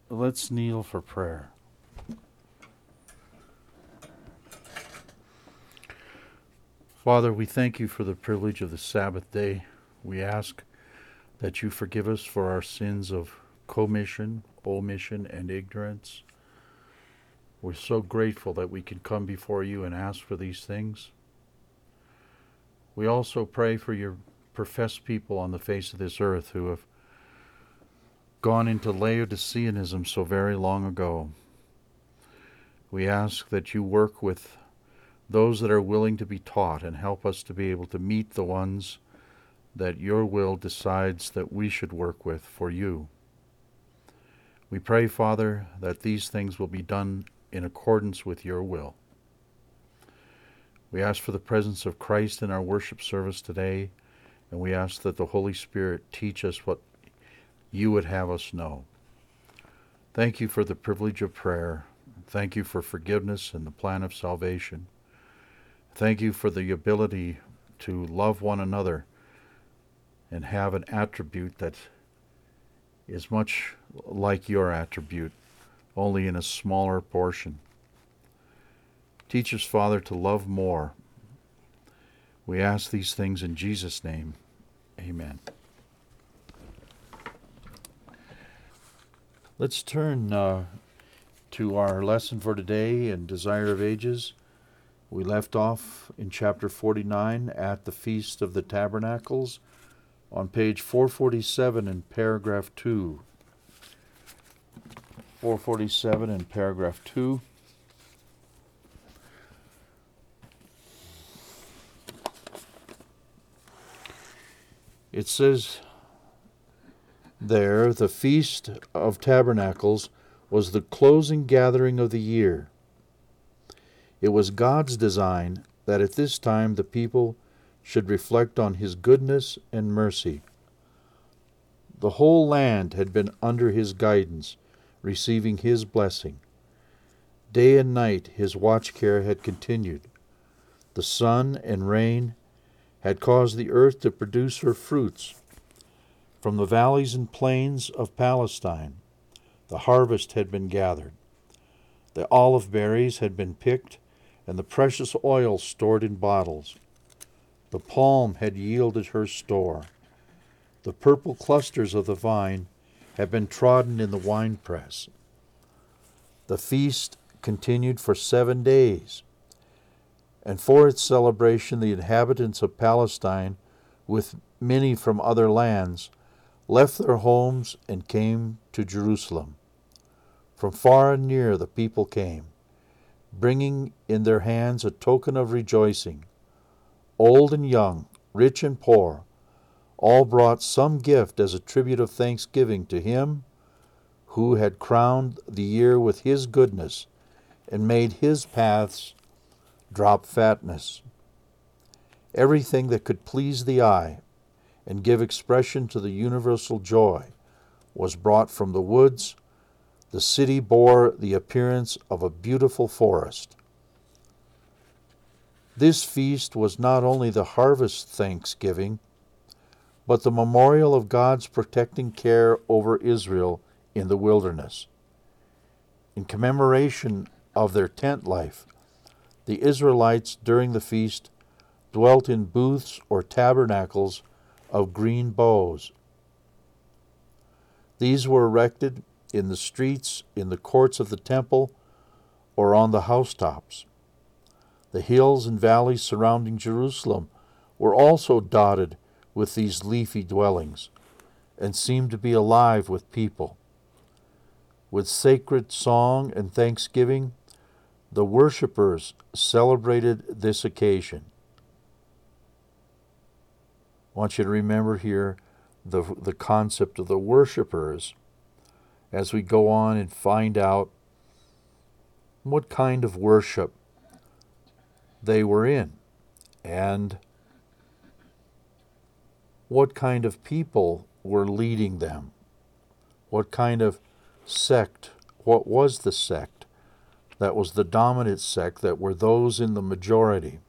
Let's kneel for prayer. Father, we thank you for the privilege of the Sabbath day. We ask that you forgive us for our sins of commission, omission, and ignorance. We're so grateful that we can come before you and ask for these things. We also pray for your professed people on the face of this earth who have gone into Laodiceanism so very long ago. We ask that you work with those that are willing to be taught and help us to be able to meet the ones that your will decides that we should work with for you. We pray, Father, that these things will be done in accordance with your will. We ask for the presence of Christ in our worship service today, and we ask that the Holy Spirit teach us what you would have us know. Thank you for the privilege of prayer. Thank you for forgiveness and the plan of salvation. Thank you for the ability to love one another and have an attribute that is much like your attribute, only in a smaller portion. Teach us, Father, to love more. We ask these things in Jesus' name. Amen. Let's turn to our lesson for today in Desire of Ages. We left off in chapter 49 at the Feast of the Tabernacles on page 447 in paragraph 2. 447 in paragraph 2. It says there, the Feast of Tabernacles was the closing gathering of the year. It was God's design that at this time the people should reflect on his goodness and mercy. The whole land had been under his guidance, receiving his blessing. Day and night his watch care had continued. The sun and rain had caused the earth to produce her fruits. From the valleys and plains of Palestine, the harvest had been gathered. The olive berries had been picked, and the precious oil stored in bottles. The palm had yielded her store. The purple clusters of the vine had been trodden in the winepress. The feast continued for 7 days, and for its celebration the inhabitants of Palestine, with many from other lands, left their homes and came to Jerusalem. From far and near the people came, bringing in their hands a token of rejoicing. Old and young, rich and poor, all brought some gift as a tribute of thanksgiving to him who had crowned the year with his goodness and made his paths drop fatness. Everything that could please the eye and give expression to the universal joy was brought from the woods. The city bore the appearance of a beautiful forest. This feast was not only the harvest thanksgiving, but the memorial of God's protecting care over Israel in the wilderness. In commemoration of their tent life, the Israelites during the feast dwelt in booths or tabernacles of green boughs. These were erected in the streets, in the courts of the temple, or on the housetops. The hills and valleys surrounding Jerusalem were also dotted with these leafy dwellings, and seemed to be alive with people. With sacred song and thanksgiving, the worshippers celebrated this occasion. I want you to remember here the concept of the worshippers as we go on and find out what kind of worship they were in and what kind of people were leading them, what kind of sect, what was the sect that was the dominant sect, that were those in the majority.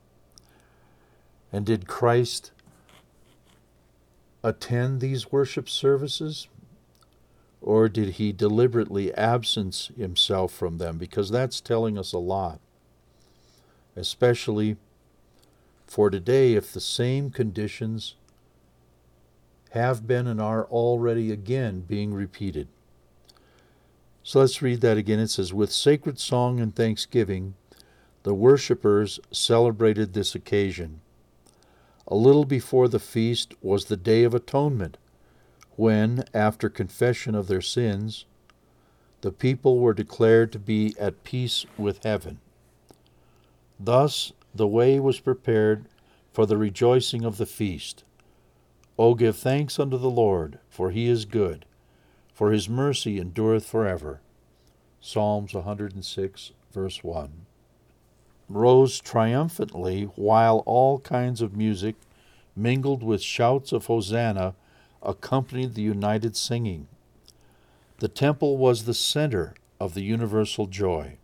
And did Christ attend these worship services? or did he deliberately absence himself from them? Because that's telling us a lot, especially for today, if the same conditions have been and are already again being repeated. So let's read that again. It says, with sacred song and thanksgiving, the worshippers celebrated this occasion. A little before the feast was the Day of Atonement, when, after confession of their sins, the people were declared to be at peace with heaven. Thus the way was prepared for the rejoicing of the feast. O give thanks unto the Lord, for he is good, for his mercy endureth forever. Psalms 106, verse 1. Rose triumphantly while all kinds of music, mingled with shouts of Hosanna, accompanied the united singing. The temple was the center of the universal joy.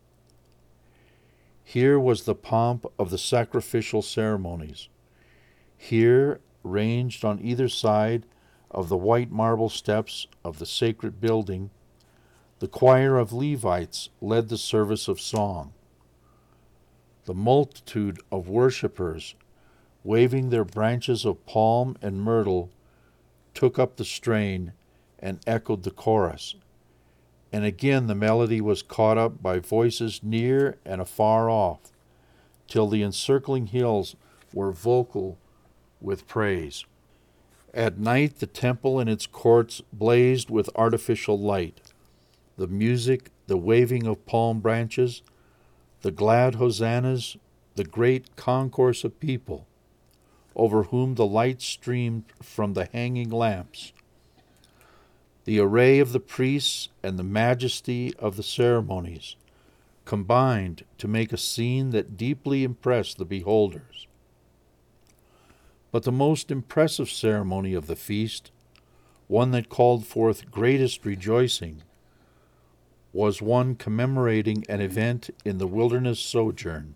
Here was the pomp of the sacrificial ceremonies. Here, ranged on either side of the white marble steps of the sacred building, the choir of Levites led the service of song. The multitude of worshippers, waving their branches of palm and myrtle, took up the strain and echoed the chorus. And again the melody was caught up by voices near and afar off, till the encircling hills were vocal with praise. At night the temple and its courts blazed with artificial light. The music, the waving of palm branches, the glad hosannas, the great concourse of people, over whom the light streamed from the hanging lamps, the array of the priests and the majesty of the ceremonies combined to make a scene that deeply impressed the beholders. But the most impressive ceremony of the feast, one that called forth greatest rejoicing, was one commemorating an event in the wilderness sojourn.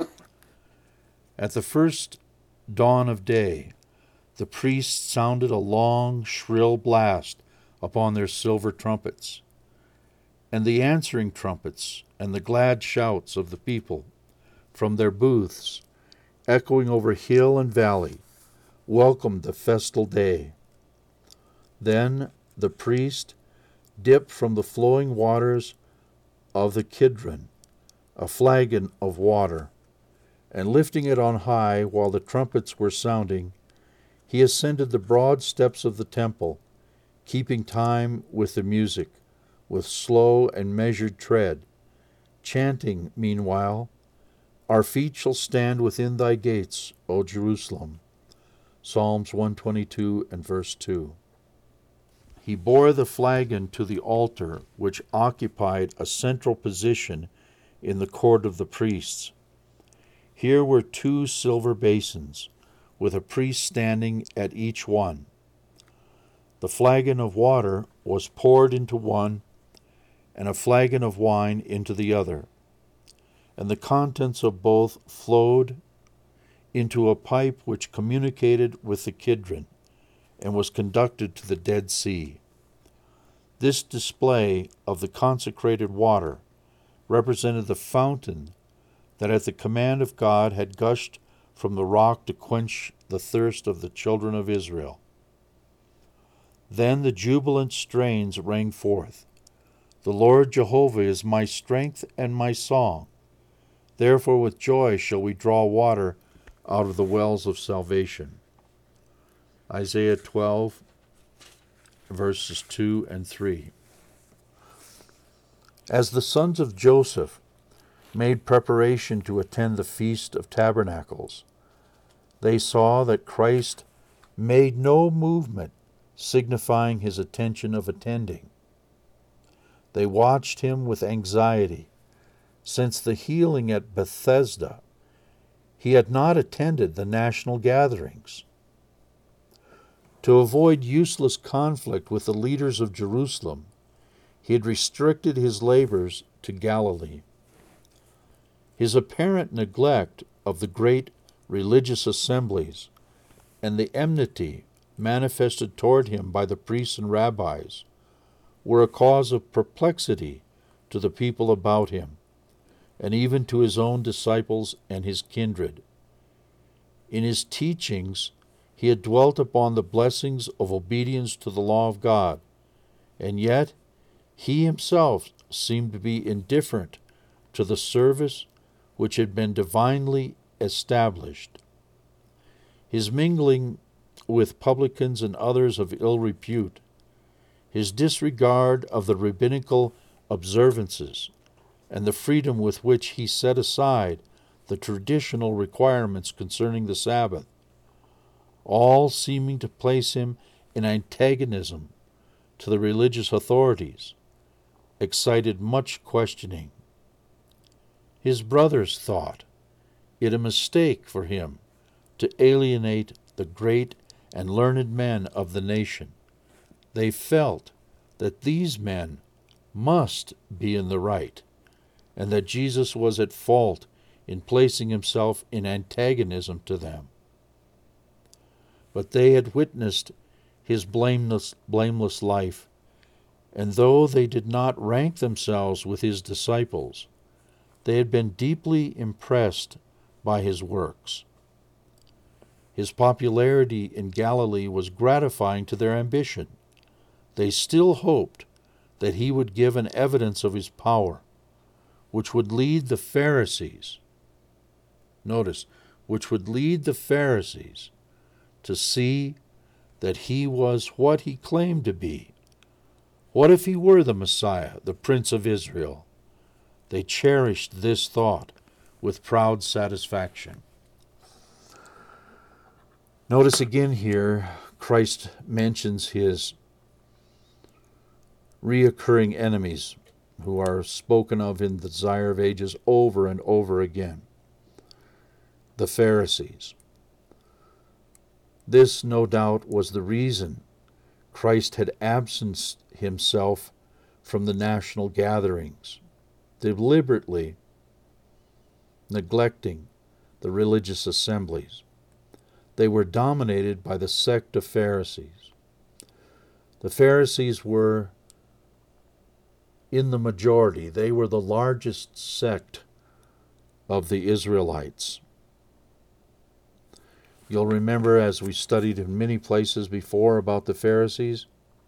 At the first dawn of day, the priests sounded a long, shrill blast upon their silver trumpets, and the answering trumpets and the glad shouts of the people from their booths, echoing over hill and valley, welcomed the festal day. Then the priest dipped from the flowing waters of the Kidron a flagon of water, and lifting it on high while the trumpets were sounding, he ascended the broad steps of the temple, keeping time with the music, with slow and measured tread, chanting meanwhile, Our feet shall stand within thy gates, O Jerusalem. Psalms 122 and verse 2. He bore the flagon to the altar, which occupied a central position in the court of the priests. Here were 2 silver basins, with a priest standing at each one. The flagon of water was poured into one, and a flagon of wine into the other, and the contents of both flowed into a pipe which communicated with the Kidron, and was conducted to the Dead Sea. This display of the consecrated water represented the fountain that at the command of God had gushed from the rock to quench the thirst of the children of Israel. Then the jubilant strains rang forth, The Lord Jehovah is my strength and my song. Therefore with joy shall we draw water out of the wells of salvation. Isaiah 12, verses 2 and 3. As the sons of Joseph made preparation to attend the Feast of Tabernacles, they saw that Christ made no movement signifying his intention of attending. They watched him with anxiety. Since the healing at Bethesda, he had not attended the national gatherings. To avoid useless conflict with the leaders of Jerusalem, he had restricted his labors to Galilee. His apparent neglect of the great religious assemblies and the enmity manifested toward him by the priests and rabbis were a cause of perplexity to the people about him, and even to his own disciples and his kindred. In his teachings, he had dwelt upon the blessings of obedience to the law of God, and yet he himself seemed to be indifferent to the service which had been divinely established. His mingling with publicans and others of ill repute, his disregard of the rabbinical observances, and the freedom with which he set aside the traditional requirements concerning the Sabbath, all seeming to place him in antagonism to the religious authorities, excited much questioning. His brothers thought it a mistake for him to alienate the great and learned men of the nation. They felt that these men must be in the right, and that Jesus was at fault in placing himself in antagonism to them. But they had witnessed his blameless life, and though they did not rank themselves with his disciples, they had been deeply impressed by his works. His popularity in Galilee was gratifying to their ambition. They still hoped that he would give an evidence of his power, which would lead the Pharisees, which would lead the Pharisees to see that he was what he claimed to be. What if he were the Messiah, the Prince of Israel? They cherished this thought with proud satisfaction. Notice again here, Christ mentions his reoccurring enemies who are spoken of in the Desire of Ages over and over again. The Pharisees. This, no doubt, was the reason Christ had absenced himself from the national gatherings, deliberately neglecting the religious assemblies. They were dominated by the sect of Pharisees. The Pharisees were in the majority. They were the largest sect of the Israelites. You'll remember, as we studied in many places before about the Pharisees,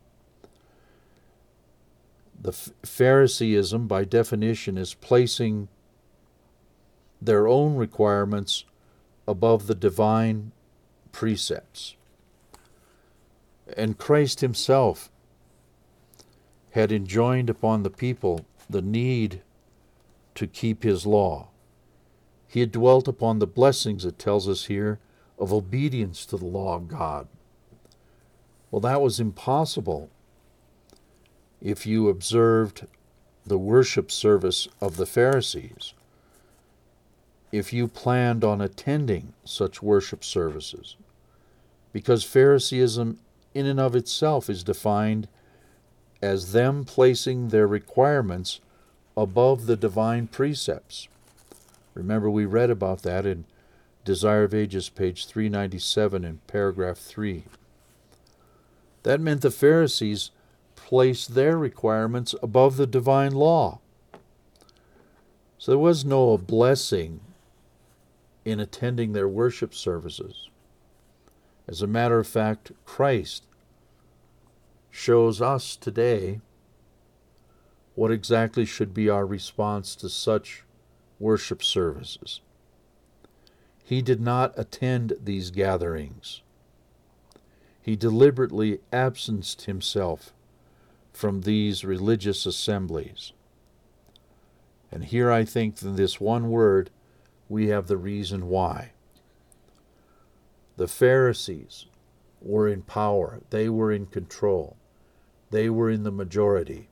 the Phariseeism, by definition, is placing their own requirements above the divine precepts. And Christ himself had enjoined upon the people the need to keep his law. He had dwelt upon the blessings, it tells us here, of obedience to the law of God. Well, that was impossible if you observed the worship service of the Pharisees, if you planned on attending such worship services, because Phariseeism in and of itself is defined as them placing their requirements above the divine precepts. Remember, we read about that in Desire of Ages, page 397 in paragraph 3. That meant the Pharisees placed their requirements above the divine law. So there was no blessing in attending their worship services. As a matter of fact, Christ shows us today what exactly should be our response to such worship services. He did not attend these gatherings. He deliberately absenced himself from these religious assemblies. And here I think in this one word we have the reason why. The Pharisees were in power. They were in control. They were in the majority.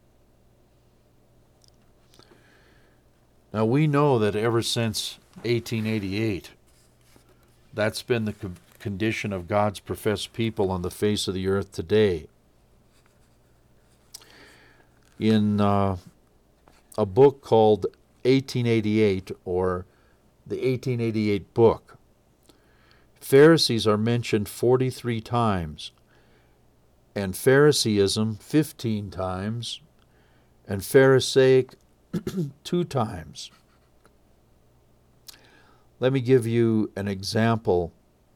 Now we know that ever since 1888, that's been the condition of God's professed people on the face of the earth today. In a book called 1888, or the 1888 book, Pharisees are mentioned 43 times, and Phariseeism 15 times, and Pharisaic 2 times. Let me give you an example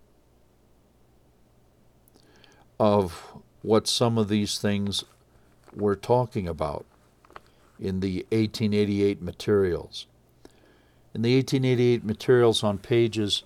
of what some of these things we're talking about in the 1888 materials. In the 1888 materials on pages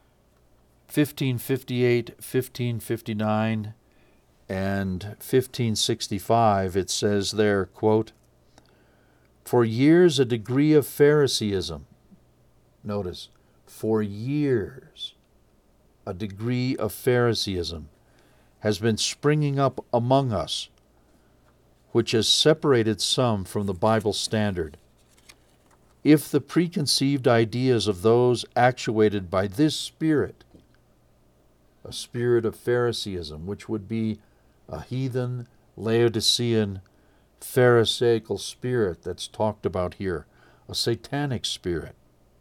1558, 1559, and 1565, it says there, quote, "For years a degree of Phariseeism," notice, for years a degree of Phariseeism has been springing up among us, which has separated some from the Bible standard. If the preconceived ideas of those actuated by this spirit, a spirit of Phariseeism, which would be a heathen, Laodicean, Pharisaical spirit that's talked about here, a satanic spirit.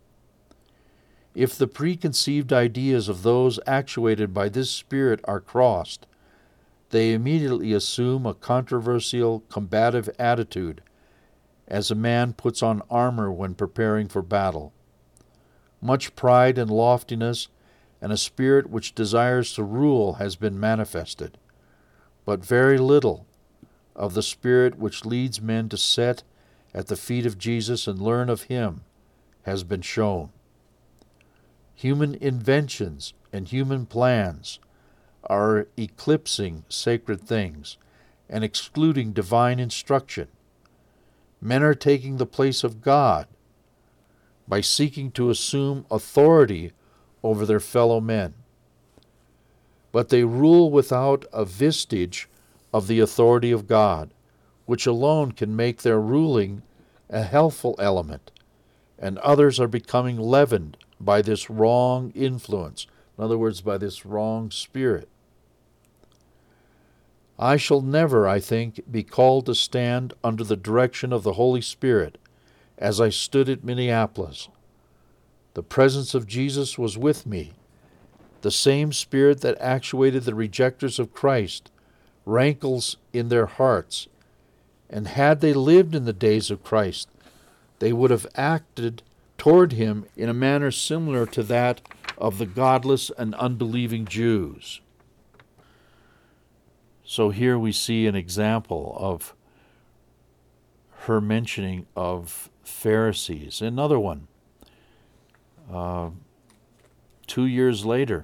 If the preconceived ideas of those actuated by this spirit are crossed, they immediately assume a controversial, combative attitude, as a man puts on armor when preparing for battle. Much pride and loftiness and a spirit which desires to rule has been manifested, but very little of the spirit which leads men to sit at the feet of Jesus and learn of him has been shown. Human inventions and human plans are eclipsing sacred things and excluding divine instruction. Men are taking the place of God by seeking to assume authority over their fellow men. But they rule without a vestige of the authority of God, which alone can make their ruling a healthful element, and others are becoming leavened by this wrong influence, in other words, by this wrong spirit. I shall never, I think, be called to stand under the direction of the Holy Spirit as I stood at Minneapolis. The presence of Jesus was with me. The same spirit that actuated the rejectors of Christ rankles in their hearts, and had they lived in the days of Christ, they would have acted toward him in a manner similar to that of the godless and unbelieving Jews. So here we see an example of her mentioning of Pharisees. Another one, 2 years later,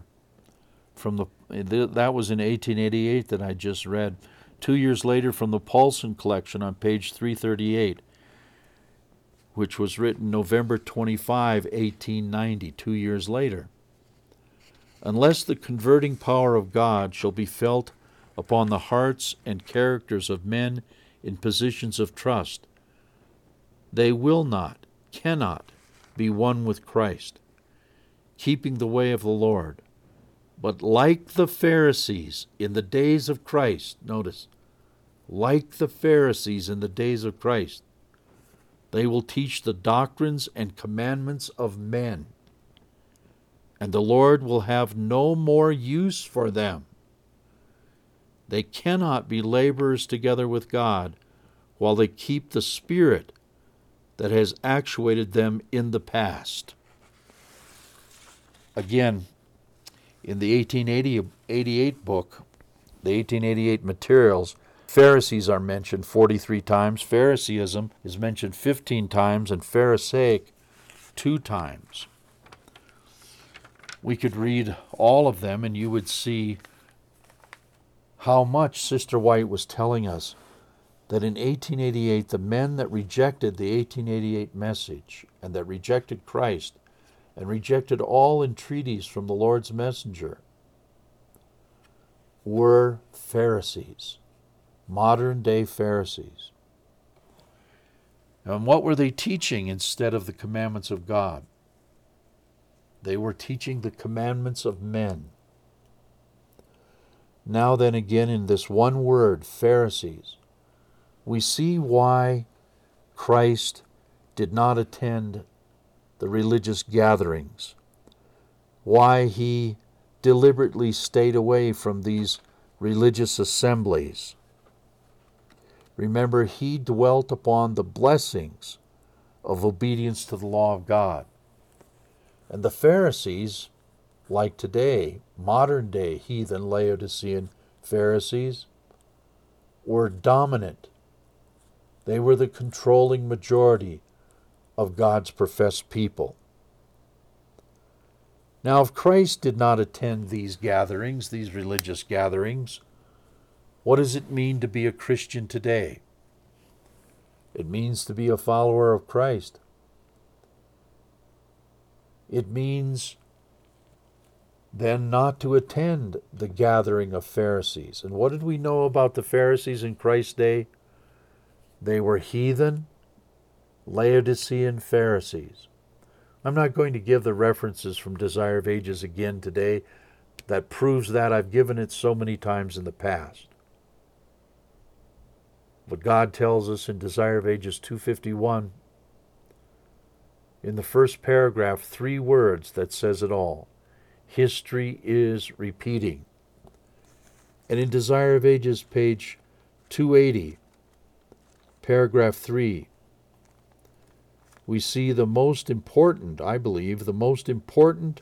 that was in 1888 that I just read. 2 years later, from the Paulson collection on page 338, which was written November 25, 1890, 2 years later. Unless the converting power of God shall be felt upon the hearts and characters of men in positions of trust, they will not, cannot be one with Christ, keeping the way of the Lord. But like the Pharisees in the days of Christ, notice, like the Pharisees in the days of Christ, they will teach the doctrines and commandments of men, and the Lord will have no more use for them. They cannot be laborers together with God while they keep the spirit that has actuated them in the past. Again, in the 1888 book, the 1888 materials, Pharisees are mentioned 43 times, Phariseeism is mentioned 15 times, and Pharisaic 2 times. We could read all of them and you would see how much Sister White was telling us that in 1888, the men that rejected the 1888 message and that rejected Christ and rejected all entreaties from the Lord's messenger were Pharisees, modern-day Pharisees. And what were they teaching instead of the commandments of God? They were teaching the commandments of men. Now then again, in this one word, Pharisees, we see why Christ did not attend the religious gatherings, why he deliberately stayed away from these religious assemblies. Remember, he dwelt upon the blessings of obedience to the law of God. And the Pharisees, like today, modern day heathen Laodicean Pharisees, were dominant. They were the controlling majority of God's professed people. Now, if Christ did not attend these gatherings, these religious gatherings, what does it mean to be a Christian today? It means to be a follower of Christ. It means then not to attend the gathering of Pharisees. And what did we know about the Pharisees in Christ's day? They were heathen, Laodicean Pharisees. I'm not going to give the references from Desire of Ages again today. That proves that. I've given it so many times in the past. But God tells us in Desire of Ages 251, in the first paragraph, 3 words that says it all. History is repeating. And in Desire of Ages, page 280, paragraph 3, we see the most important, I believe, the most important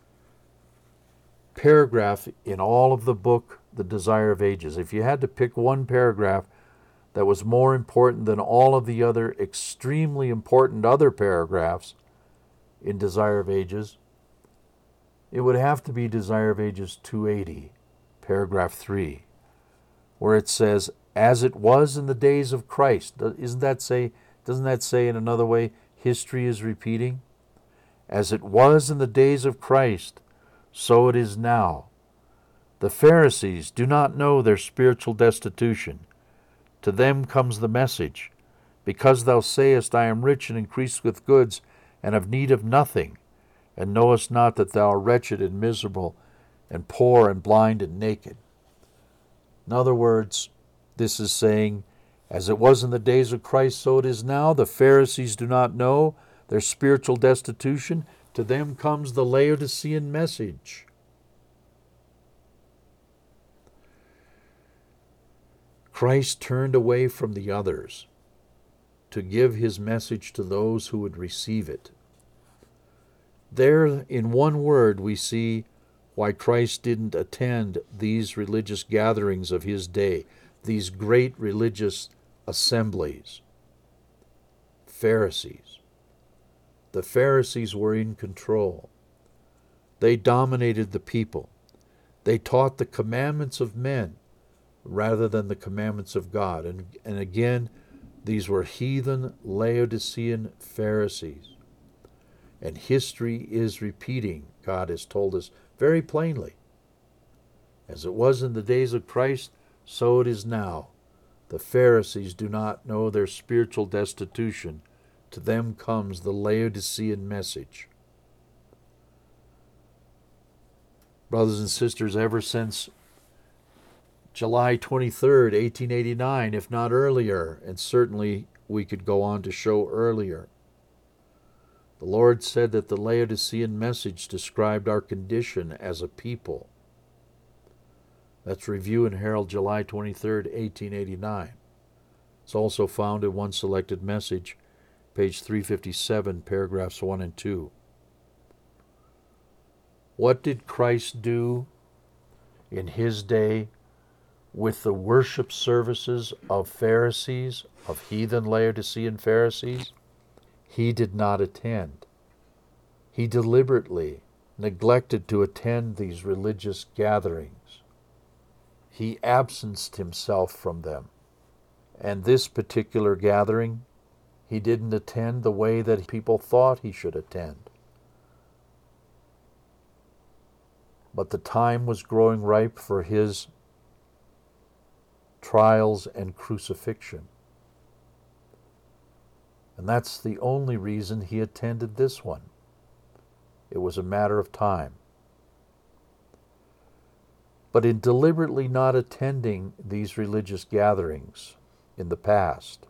paragraph in all of the book, The Desire of Ages. If you had to pick one paragraph that was more important than all of the other extremely important other paragraphs in Desire of Ages, it would have to be Desire of Ages 280, paragraph 3, where it says, as it was in the days of Christ. Doesn't that say in another way, history is repeating? As it was in the days of Christ, so it is now. The Pharisees do not know their spiritual destitution. To them comes the message, because thou sayest, I am rich and increased with goods, and have need of nothing, and knowest not that thou art wretched and miserable, and poor and blind and naked. In other words, this is saying, as it was in the days of Christ, so it is now. The Pharisees do not know their spiritual destitution. To them comes the Laodicean message. Christ turned away from the others to give his message to those who would receive it. There, in one word, we see why Christ didn't attend these religious gatherings of his day, these great religious assemblies. Pharisees. The Pharisees were in control. They dominated the people. They taught the commandments of men rather than the commandments of God. And again, these were heathen Laodicean Pharisees. And history is repeating, God has told us very plainly. As it was in the days of Christ, so it is now. The Pharisees do not know their spiritual destitution. To them comes the Laodicean message. Brothers and sisters, ever since July 23rd, 1889, if not earlier, and certainly we could go on to show earlier, the Lord said that the Laodicean message described our condition as a people. That's Review and Herald, July 23rd, 1889. It's also found in One Selected Message, page 357, paragraphs 1 and 2. What did Christ do in his day with the worship services of Pharisees, of heathen Laodicean Pharisees? He did not attend. He deliberately neglected to attend these religious gatherings. He absenced himself from them. And this particular gathering, he didn't attend the way that people thought he should attend. But the time was growing ripe for his trials and crucifixion. And that's the only reason he attended this one. It was a matter of time. But in deliberately not attending these religious gatherings in the past,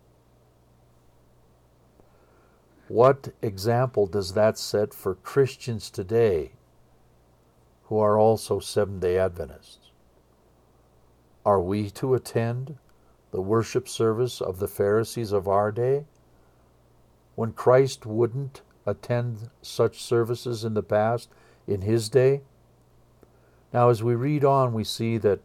what example does that set for Christians today who are also Seventh-day Adventists? Are we to attend the worship service of the Pharisees of our day, when Christ wouldn't attend such services in the past, in his day? Now, as we read on, we see that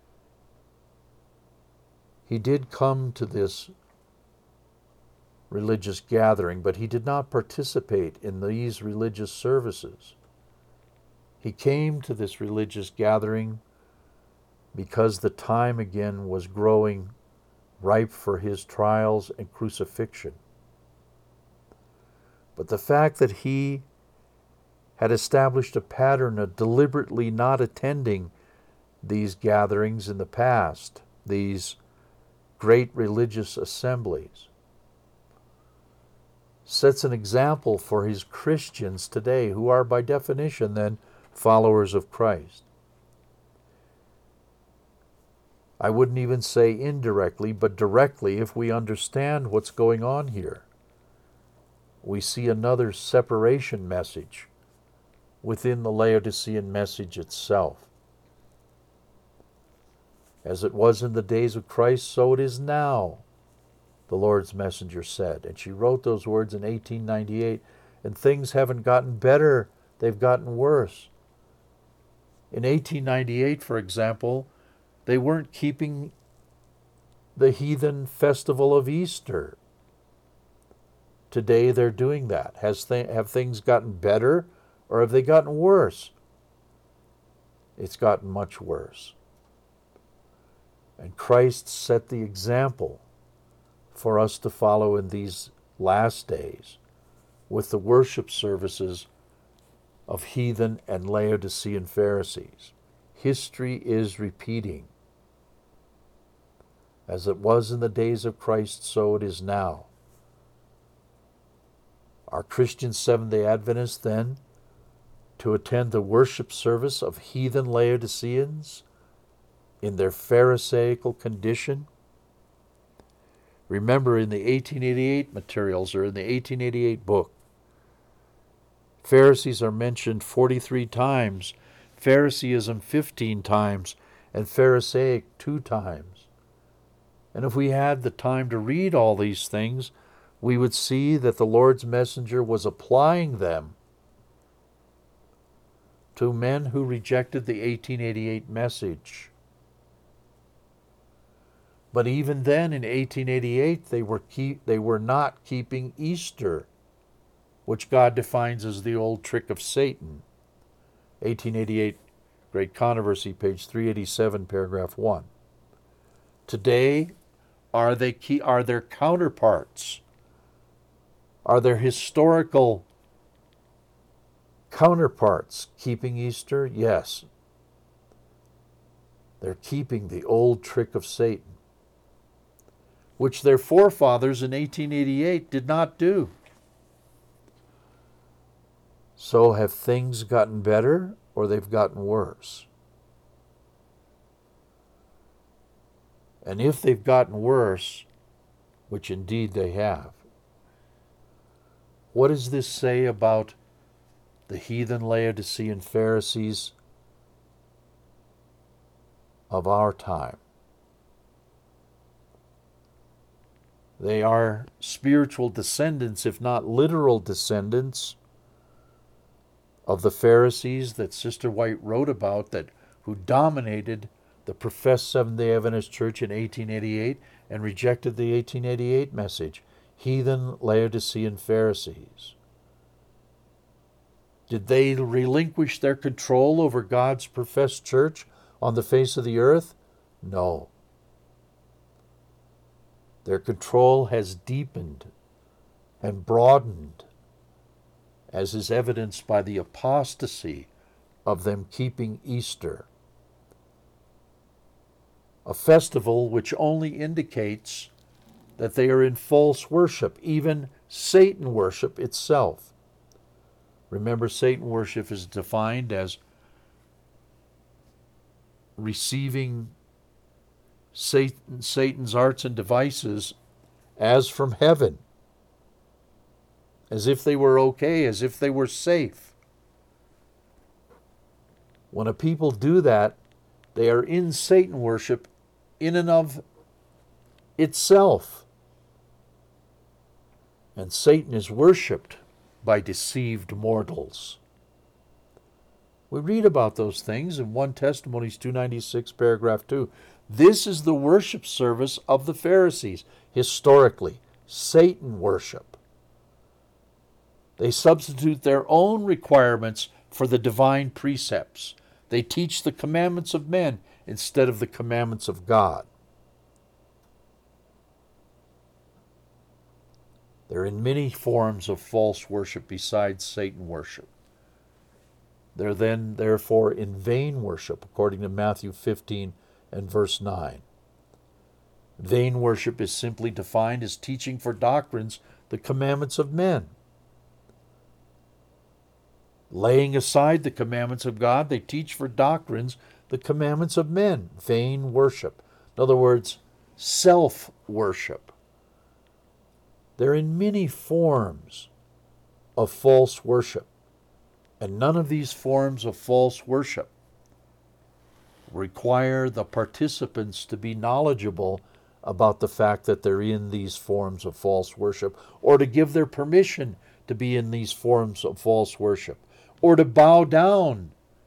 he did come to this religious gathering, but he did not participate in these religious services. He came to this religious gathering because the time again was growing ripe for his trials and crucifixion. But the fact that he had established a pattern of deliberately not attending these gatherings in the past, these great religious assemblies, sets an example for his Christians today, who are by definition then followers of Christ. I wouldn't even say indirectly, but directly, if we understand what's going on here. We see another separation message within the Laodicean message itself. As it was in the days of Christ, so it is now, the Lord's messenger said. And she wrote those words in 1898, and things haven't gotten better, they've gotten worse. In 1898, for example, they weren't keeping the heathen festival of Easter. Today they're doing that. Have things gotten better, or have they gotten worse? It's gotten much worse. And Christ set the example for us to follow in these last days with the worship services of heathen and Laodicean Pharisees. History is repeating. As it was in the days of Christ, so it is now. Are Christian Seventh-day Adventists then to attend the worship service of heathen Laodiceans in their Pharisaical condition? Remember, in the 1888 materials, or in the 1888 book, Pharisees are mentioned 43 times, Phariseeism 15 times, and Pharisaic 2 times. And if we had the time to read all these things, we would see that the Lord's messenger was applying them to men who rejected the 1888 message. But even then, in 1888, they were not keeping Easter, which God defines as the old trick of Satan. 1888, Great Controversy, page 387, paragraph 1. Today, are their counterparts? Are their historical counterparts keeping Easter? Yes. They're keeping the old trick of Satan, which their forefathers in 1888 did not do. So have things gotten better, or they've gotten worse? And if they've gotten worse, which indeed they have, what does this say about the heathen Laodicean Pharisees of our time? They are spiritual descendants, if not literal descendants, of the Pharisees that Sister White wrote about, who dominated the professed Seventh-day Adventist Church in 1888 and rejected the 1888 message. Heathen Laodicean Pharisees. Did they relinquish their control over God's professed church on the face of the earth? No. Their control has deepened and broadened, as is evidenced by the apostasy of them keeping Easter, a festival which only indicates that they are in false worship, even Satan worship itself. Remember, Satan worship is defined as receiving Satan's arts and devices as from heaven, as if they were okay, as if they were safe. When a people do that, they are in Satan worship in and of itself. And Satan is worshipped by deceived mortals. We read about those things in 1 Testimonies 296, paragraph 2. This is the worship service of the Pharisees, historically, Satan worship. They substitute their own requirements for the divine precepts. They teach the commandments of men instead of the commandments of God. There are many forms of false worship besides Satan worship. They're then, therefore, in vain worship, according to Matthew 15 and verse 9. Vain worship is simply defined as teaching for doctrines the commandments of men. Laying aside the commandments of God, they teach for doctrines the commandments of men. Vain worship. In other words, self-worship. There are many forms of false worship, and none of these forms of false worship require the participants to be knowledgeable about the fact that they're in these forms of false worship, or to give their permission to be in these forms of false worship, or to bow down.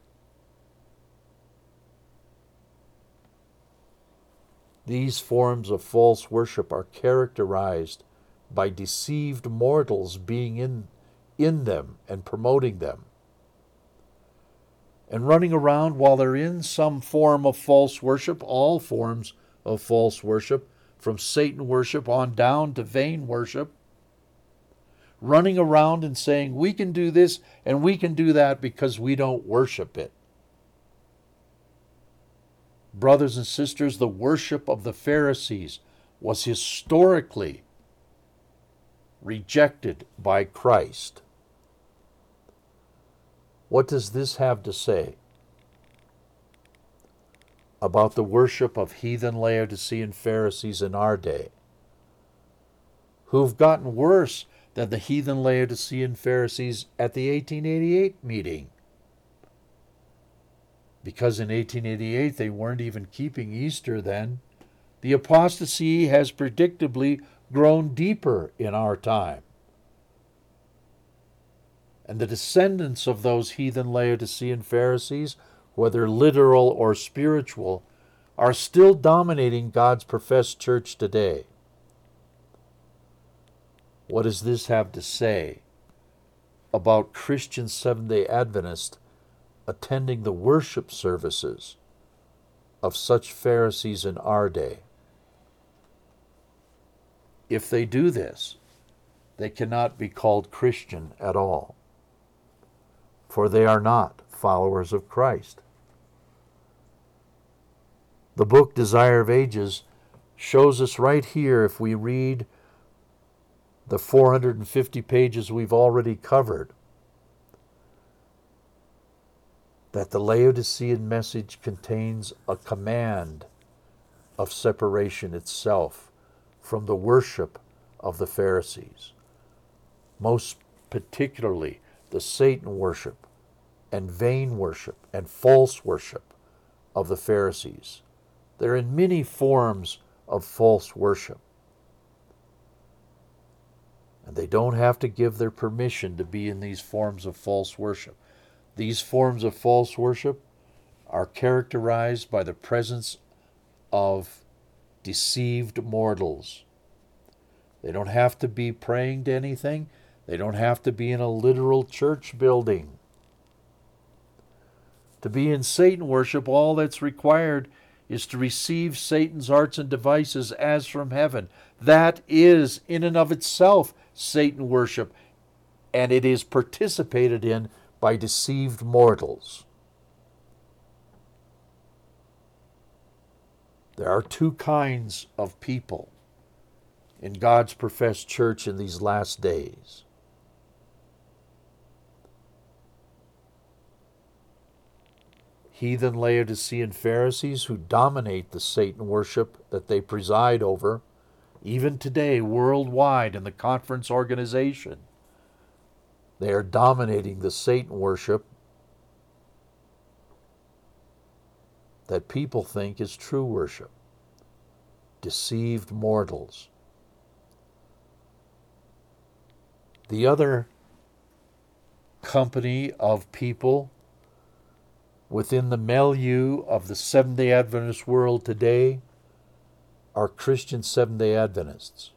These forms of false worship are characterized by deceived mortals being in them and promoting them, and running around while they're in some form of false worship, all forms of false worship, from Satan worship on down to vain worship, running around and saying, we can do this and we can do that because we don't worship it. Brothers and sisters, the worship of the Pharisees was historically rejected by Christ. What does this have to say about the worship of heathen Laodicean Pharisees in our day, who've gotten worse than the heathen Laodicean Pharisees at the 1888 meeting? Because in 1888 they weren't even keeping Easter then. The apostasy has predictably grown deeper in our time. And the descendants of those heathen Laodicean Pharisees, whether literal or spiritual, are still dominating God's professed church today. What does this have to say about Christian Seventh-day Adventists attending the worship services of such Pharisees in our day? If they do this, they cannot be called Christian at all, for they are not followers of Christ. The book Desire of Ages shows us right here, if we read the 450 pages we've already covered, that the Laodicean message contains a command of separation itself from the worship of the Pharisees, most particularly the Satan worship and vain worship and false worship of the Pharisees. There are many forms of false worship, and they don't have to give their permission to be in these forms of false worship. These forms of false worship are characterized by the presence of deceived mortals. They don't have to be praying to anything. They don't have to be in a literal church building. To be in Satan worship, all that's required is to receive Satan's arts and devices as from heaven. That is, in and of itself, Satan worship, and it is participated in by deceived mortals. There are two kinds of people in God's professed church in these last days. Heathen Laodicean Pharisees who dominate the Satan worship that they preside over, even today worldwide in the conference organization. They are dominating the Satan worship that people think is true worship. deceived mortals. The other company of people within the milieu of the Seventh-day Adventist world today are Christian Seventh-day Adventists.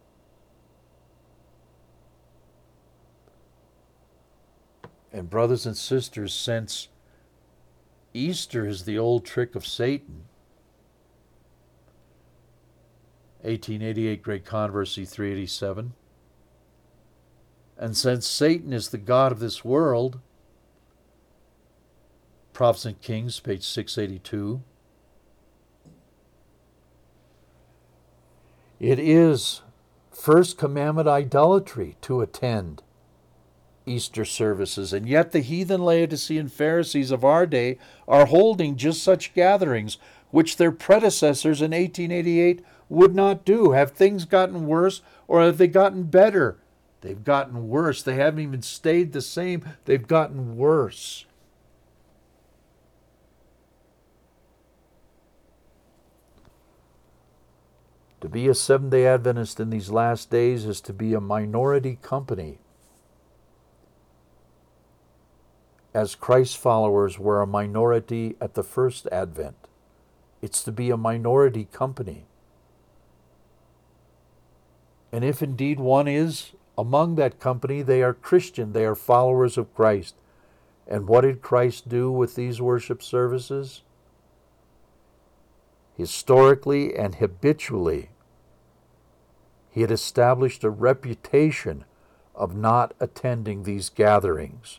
And brothers and sisters, since Easter is the old trick of Satan, 1888 Great Controversy 387, and since Satan is the god of this world, Prophets and Kings, page 682, it is first commandment idolatry to attend Easter services, and yet the heathen Laodicean Pharisees of our day are holding just such gatherings, which their predecessors in 1888 would not do. Have things gotten worse, or have they gotten better? They've gotten worse. They haven't even stayed the same. They've gotten worse. To be a Seventh-day Adventist in these last days is to be a minority company. As Christ's followers were a minority at the first Advent. It's to be a minority company. And if indeed one is among that company, they are Christian, they are followers of Christ. And what did Christ do with these worship services? Historically and habitually, he had established a reputation of not attending these gatherings.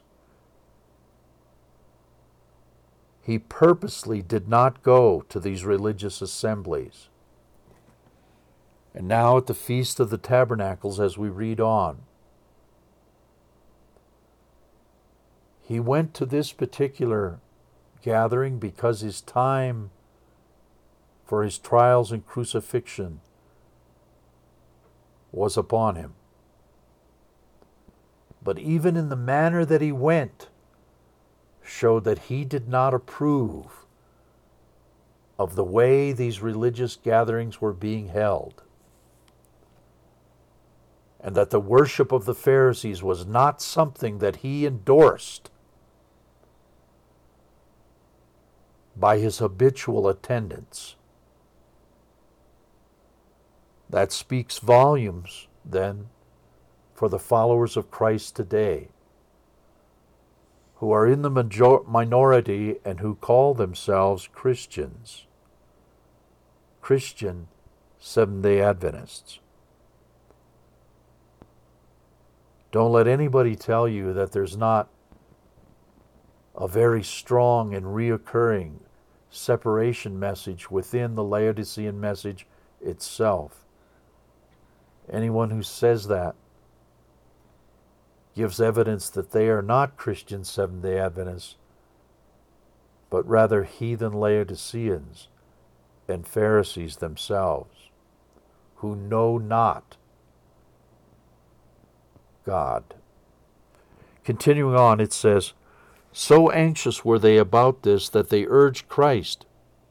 He purposely did not go to these religious assemblies. And now at the Feast of the Tabernacles, as we read on, he went to this particular gathering because his time for his trials and crucifixion was upon him. But even in the manner that he went, showed that he did not approve of the way these religious gatherings were being held, and that the worship of the Pharisees was not something that he endorsed by his habitual attendance. That speaks volumes, then, for the followers of Christ today, who are in the minority and who call themselves Christians, Christian Seventh-day Adventists. Don't let anybody tell you that there's not a very strong and reoccurring separation message within the Laodicean message itself. Anyone who says that gives evidence that they are not Christian Seventh-day Adventists, but rather heathen Laodiceans and Pharisees themselves, who know not God. Continuing on, it says, so anxious were they about this that they urged Christ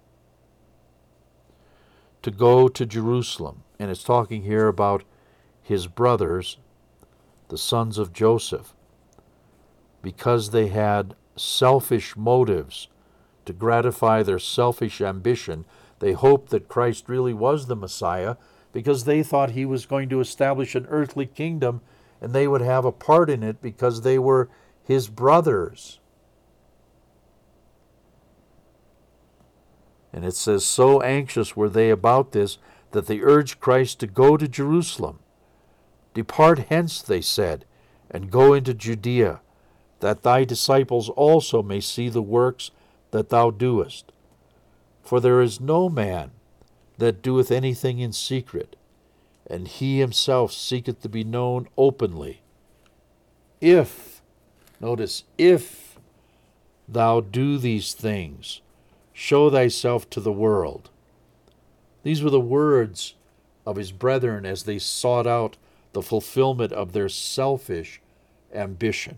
to go to Jerusalem. And it's talking here about his brothers, the sons of Joseph, because they had selfish motives to gratify their selfish ambition. They hoped that Christ really was the Messiah because they thought he was going to establish an earthly kingdom and they would have a part in it because they were his brothers. And it says, so anxious were they about this that they urged Christ to go to Jerusalem. Depart hence, they said, and go into Judea, that thy disciples also may see the works that thou doest. For there is no man that doeth anything in secret, and he himself seeketh to be known openly. If, notice, if thou do these things, show thyself to the world. These were the words of his brethren as they sought out the fulfillment of their selfish ambition.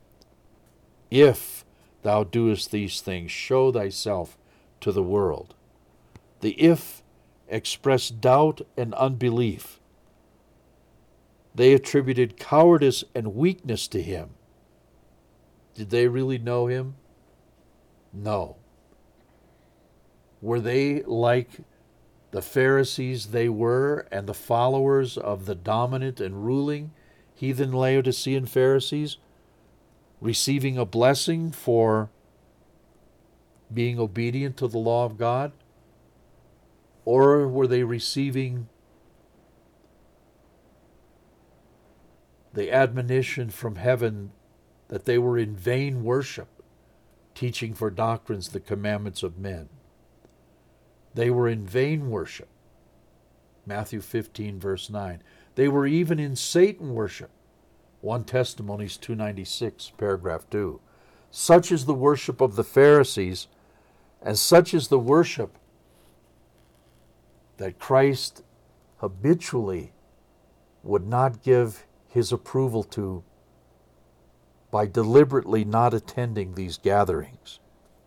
If thou doest these things, show thyself to the world. The if expressed doubt and unbelief. They attributed cowardice and weakness to him. Did they really know him? No. Were they like the Pharisees they were and the followers of the dominant and ruling heathen Laodicean Pharisees, receiving a blessing for being obedient to the law of God? Or were they receiving the admonition from heaven that they were in vain worship, teaching for doctrines the commandments of men? They were in vain worship. Matthew 15, verse 9. They were even in Satan worship. 1 Testimonies 296, paragraph 2. Such is the worship of the Pharisees, and such is the worship that Christ habitually would not give his approval to by deliberately not attending these gatherings.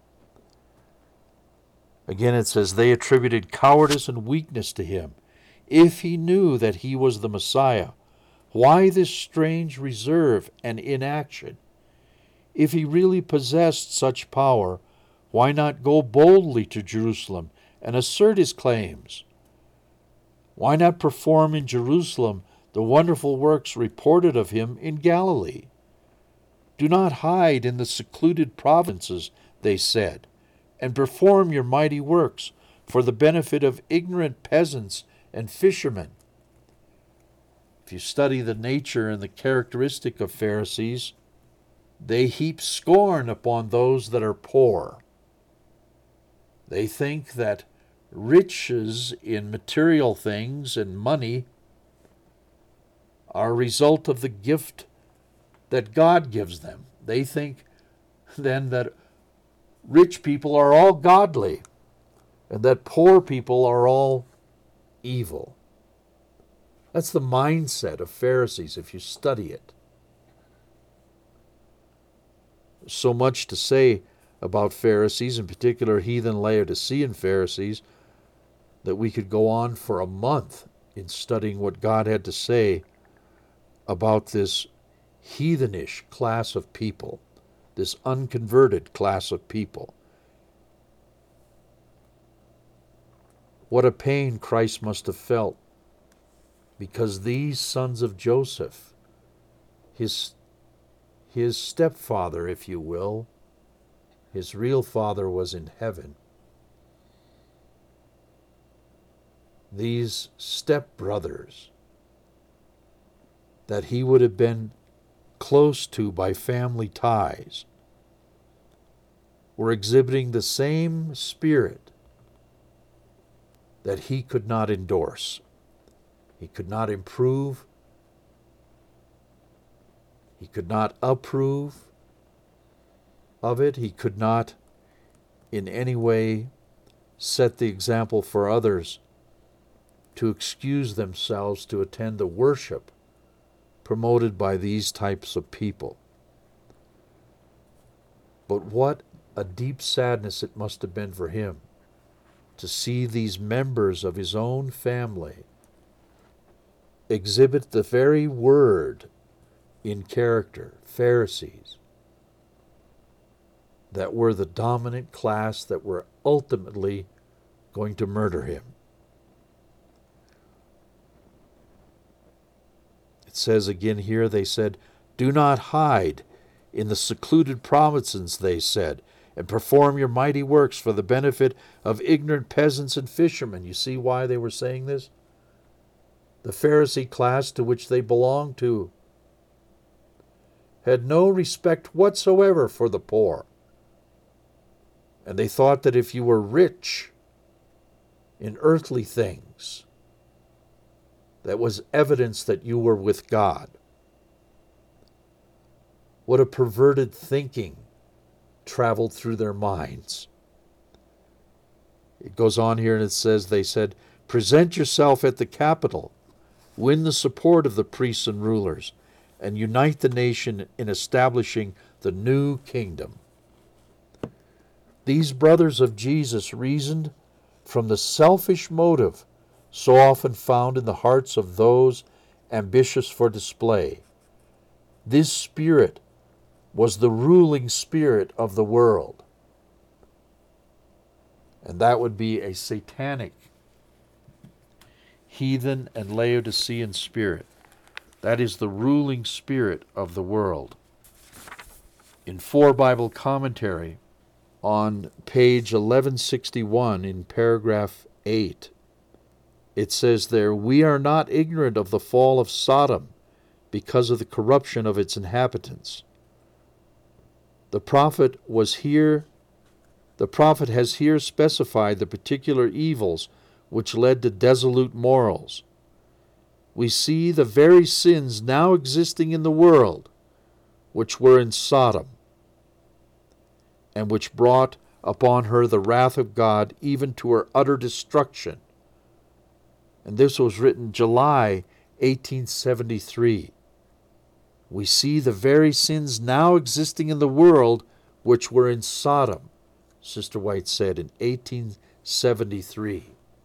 Again, it says, they attributed cowardice and weakness to him. If he knew that he was the Messiah, why this strange reserve and inaction? If he really possessed such power, why not go boldly to Jerusalem and assert his claims? Why not perform in Jerusalem the wonderful works reported of him in Galilee? Do not hide in the secluded provinces, they said, and perform your mighty works for the benefit of ignorant peasants and fishermen. If you study the nature and the characteristic of Pharisees, they heap scorn upon those that are poor. They think that riches in material things and money are a result of the gift that God gives them. They think then that rich people are all godly and that poor people are all evil. That's the mindset of Pharisees if you study it. So much to say about Pharisees, in particular heathen Laodicean Pharisees, that we could go on for a month in studying what God had to say about this heathenish class of people, this unconverted class of people. What a pain Christ must have felt, because these sons of Joseph, his stepfather, if you will, his real father was in heaven. These stepbrothers that he would have been close to by family ties were exhibiting the same spirit that he could not endorse. He could not improve. He could not approve of it. He could not in any way set the example for others to excuse themselves to attend the worship promoted by these types of people. But what a deep sadness it must have been for him to see these members of his own family exhibit the very word in character, Pharisees, that were the dominant class that were ultimately going to murder him. It says again here, they said, do not hide in the secluded provinces, they said, and perform your mighty works for the benefit of ignorant peasants and fishermen. You see why they were saying this? The Pharisee class to which they belonged to had no respect whatsoever for the poor. And they thought that if you were rich in earthly things, that was evidence that you were with God. What a perverted thinking traveled through their minds. It goes on here and it says, they said, present yourself at the capital, win the support of the priests and rulers, and unite the nation in establishing the new kingdom. These brothers of Jesus reasoned from the selfish motive so often found in the hearts of those ambitious for display. This spirit was the ruling spirit of the world. And that would be a satanic, heathen, and Laodicean spirit. That is the ruling spirit of the world. In 4 Bible Commentary, on page 1161 in paragraph 8, it says there, "We are not ignorant of the fall of Sodom because of the corruption of its inhabitants. The prophet has here specified the particular evils which led to dissolute morals. We see the very sins now existing in the world, which were in Sodom, and which brought upon her the wrath of God, even to her utter destruction." And this was written July 1873. We see the very sins now existing in the world, which were in Sodom, Sister White said in 1873.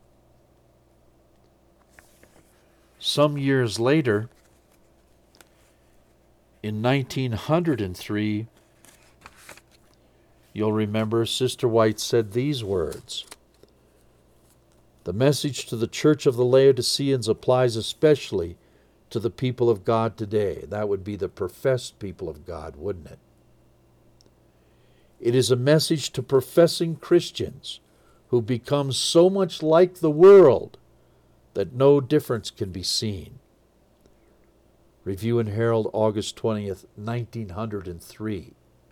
Some years later, in 1903, you'll remember Sister White said these words, "The message to the Church of the Laodiceans applies especially to the people of God today." That would be the professed people of God, wouldn't it? "It is a message to professing Christians who become so much like the world that no difference can be seen." Review and Herald, August 20th, 1903.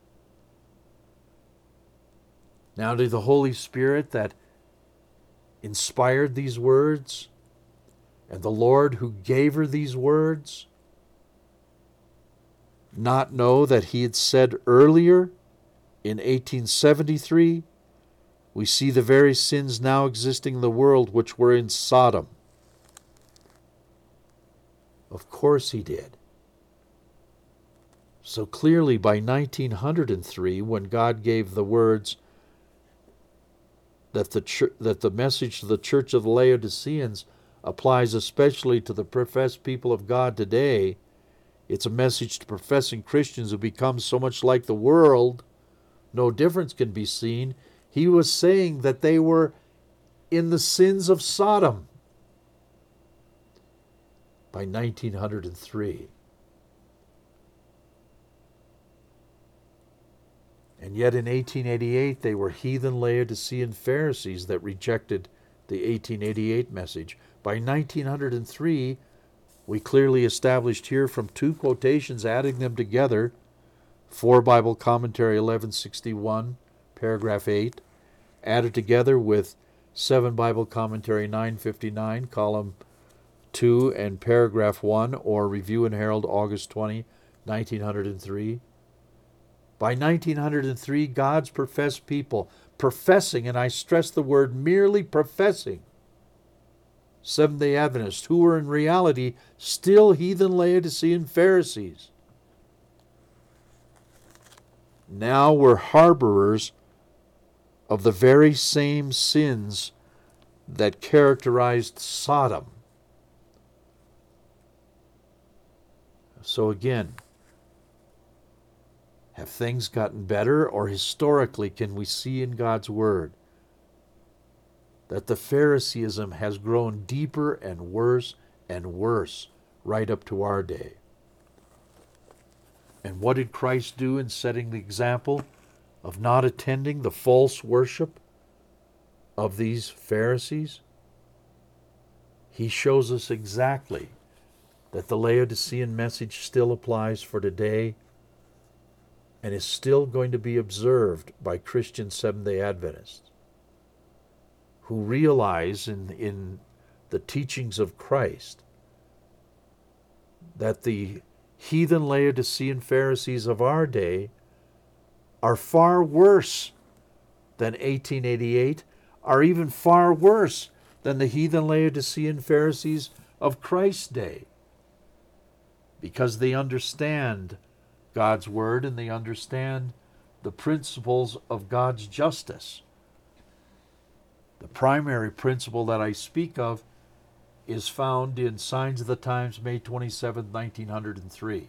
Now, to the Holy Spirit that inspired these words, and the Lord who gave her these words, not know that he had said earlier in 1873, "We see the very sins now existing in the world which were in Sodom"? Of course he did. So clearly by 1903, when God gave the words that the message to the Church of the Laodiceans applies especially to the professed people of God today, it's a message to professing Christians who become so much like the world, no difference can be seen. He was saying that they were in the sins of Sodom by 1903. And yet in 1888, they were heathen Laodicean Pharisees that rejected the 1888 message. By 1903, we clearly established here from 2 quotations, adding them together, 4 Bible Commentary 1161, paragraph 8, added together with 7 Bible Commentary 959, column 2 and paragraph 1, or Review and Herald, August 20, 1903. By 1903, God's professed people, professing, and I stress the word merely professing, Seventh-day Adventists, who were in reality still heathen Laodicean Pharisees, now were harborers of the very same sins that characterized Sodom. So again, have things gotten better, or historically can we see in God's Word that the Phariseeism has grown deeper and worse right up to our day? And what did Christ do in setting the example of not attending the false worship of these Pharisees? He shows us exactly that the Laodicean message still applies for today and is still going to be observed by Christian Seventh-day Adventists who realize in the teachings of Christ that the heathen Laodicean Pharisees of our day are far worse than 1888, are even far worse than the heathen Laodicean Pharisees of Christ's day, because they understand God's Word and they understand the principles of God's justice. The primary principle that I speak of is found in Signs of the Times, May 27, 1903.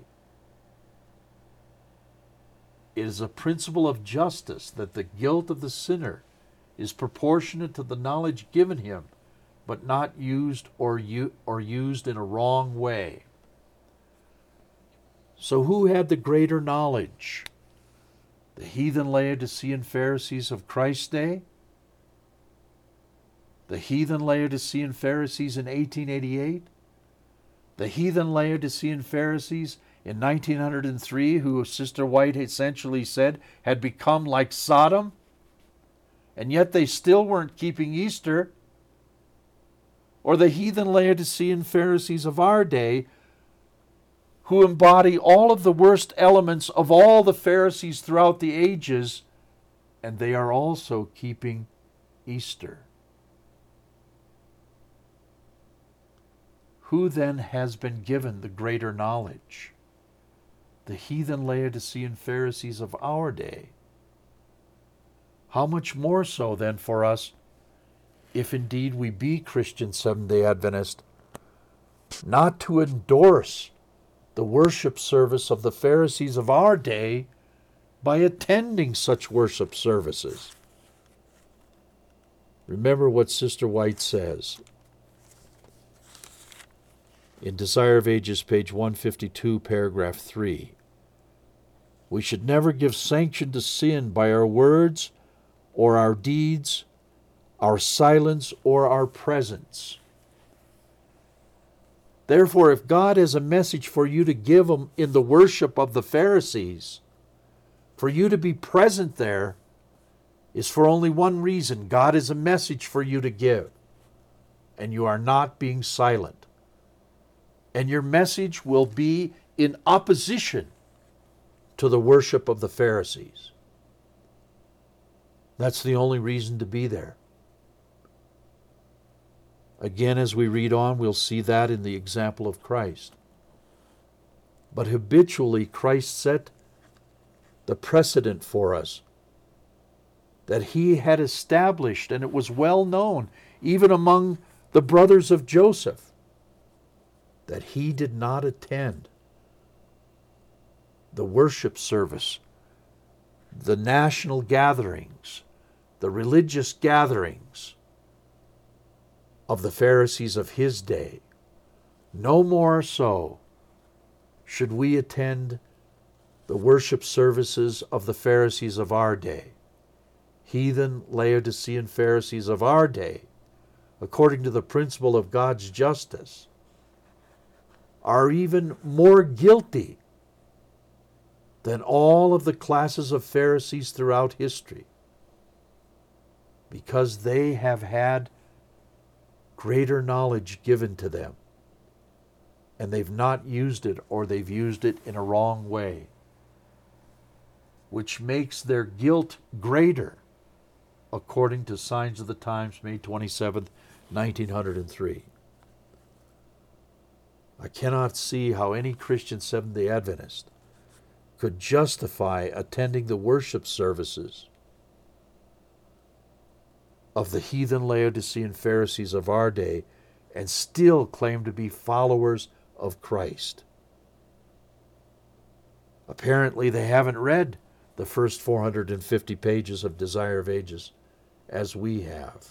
It is a principle of justice that the guilt of the sinner is proportionate to the knowledge given him, but not used or used in a wrong way. So who had the greater knowledge? The heathen Laodicean Pharisees of Christ's day? The heathen Laodicean Pharisees in 1888? The heathen Laodicean Pharisees in 1903, who Sister White essentially said had become like Sodom, and yet they still weren't keeping Easter? Or the heathen Laodicean Pharisees of our day, who embody all of the worst elements of all the Pharisees throughout the ages, and they are also keeping Easter? Who then has been given the greater knowledge? The heathen Laodicean Pharisees of our day. How much more so then for us, if indeed we be Christian Seventh-day Adventist, not to endorse the worship service of the Pharisees of our day by attending such worship services? Remember what Sister White says in Desire of Ages, page 152, paragraph 3. We should never give sanction to sin by our words or our deeds, our silence or our presence. Therefore, if God has a message for you to give in the worship of the Pharisees, for you to be present there is for only one reason. God has a message for you to give, and you are not being silent. And your message will be in opposition to the worship of the Pharisees. That's the only reason to be there. Again, as we read on, we'll see that in the example of Christ. But habitually, Christ set the precedent for us that he had established, and it was well known, even among the brothers of Joseph, that he did not attend the worship service, the national gatherings, the religious gatherings of the Pharisees of his day. No more so should we attend the worship services of the Pharisees of our day. Heathen Laodicean Pharisees of our day, according to the principle of God's justice, are even more guilty than all of the classes of Pharisees throughout history, because they have had greater knowledge given to them, and they've not used it, or they've used it in a wrong way, which makes their guilt greater, according to Signs of the Times, May 27th, 1903. I cannot see how any Christian Seventh-day Adventist could justify attending the worship services of the heathen Laodicean Pharisees of our day and still claim to be followers of Christ. Apparently they haven't read the first 450 pages of Desire of Ages as we have.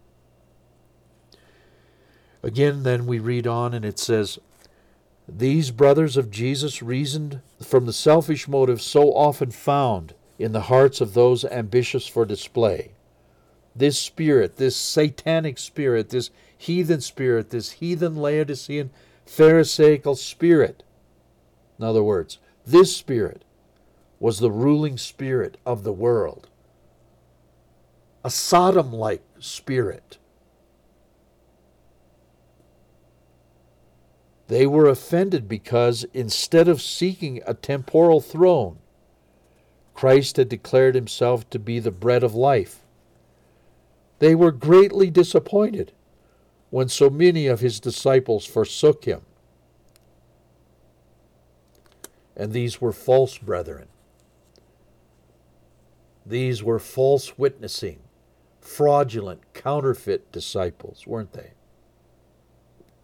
Again, then we read on, and it says, these brothers of Jesus reasoned from the selfish motives so often found in the hearts of those ambitious for display. This spirit, this satanic spirit, this heathen Laodicean Pharisaical spirit, in other words, this spirit was the ruling spirit of the world, a Sodom-like spirit. They were offended because instead of seeking a temporal throne, Christ had declared himself to be the bread of life. They were greatly disappointed when so many of his disciples forsook him. And these were false brethren. These were false witnessing, fraudulent, counterfeit disciples, weren't they?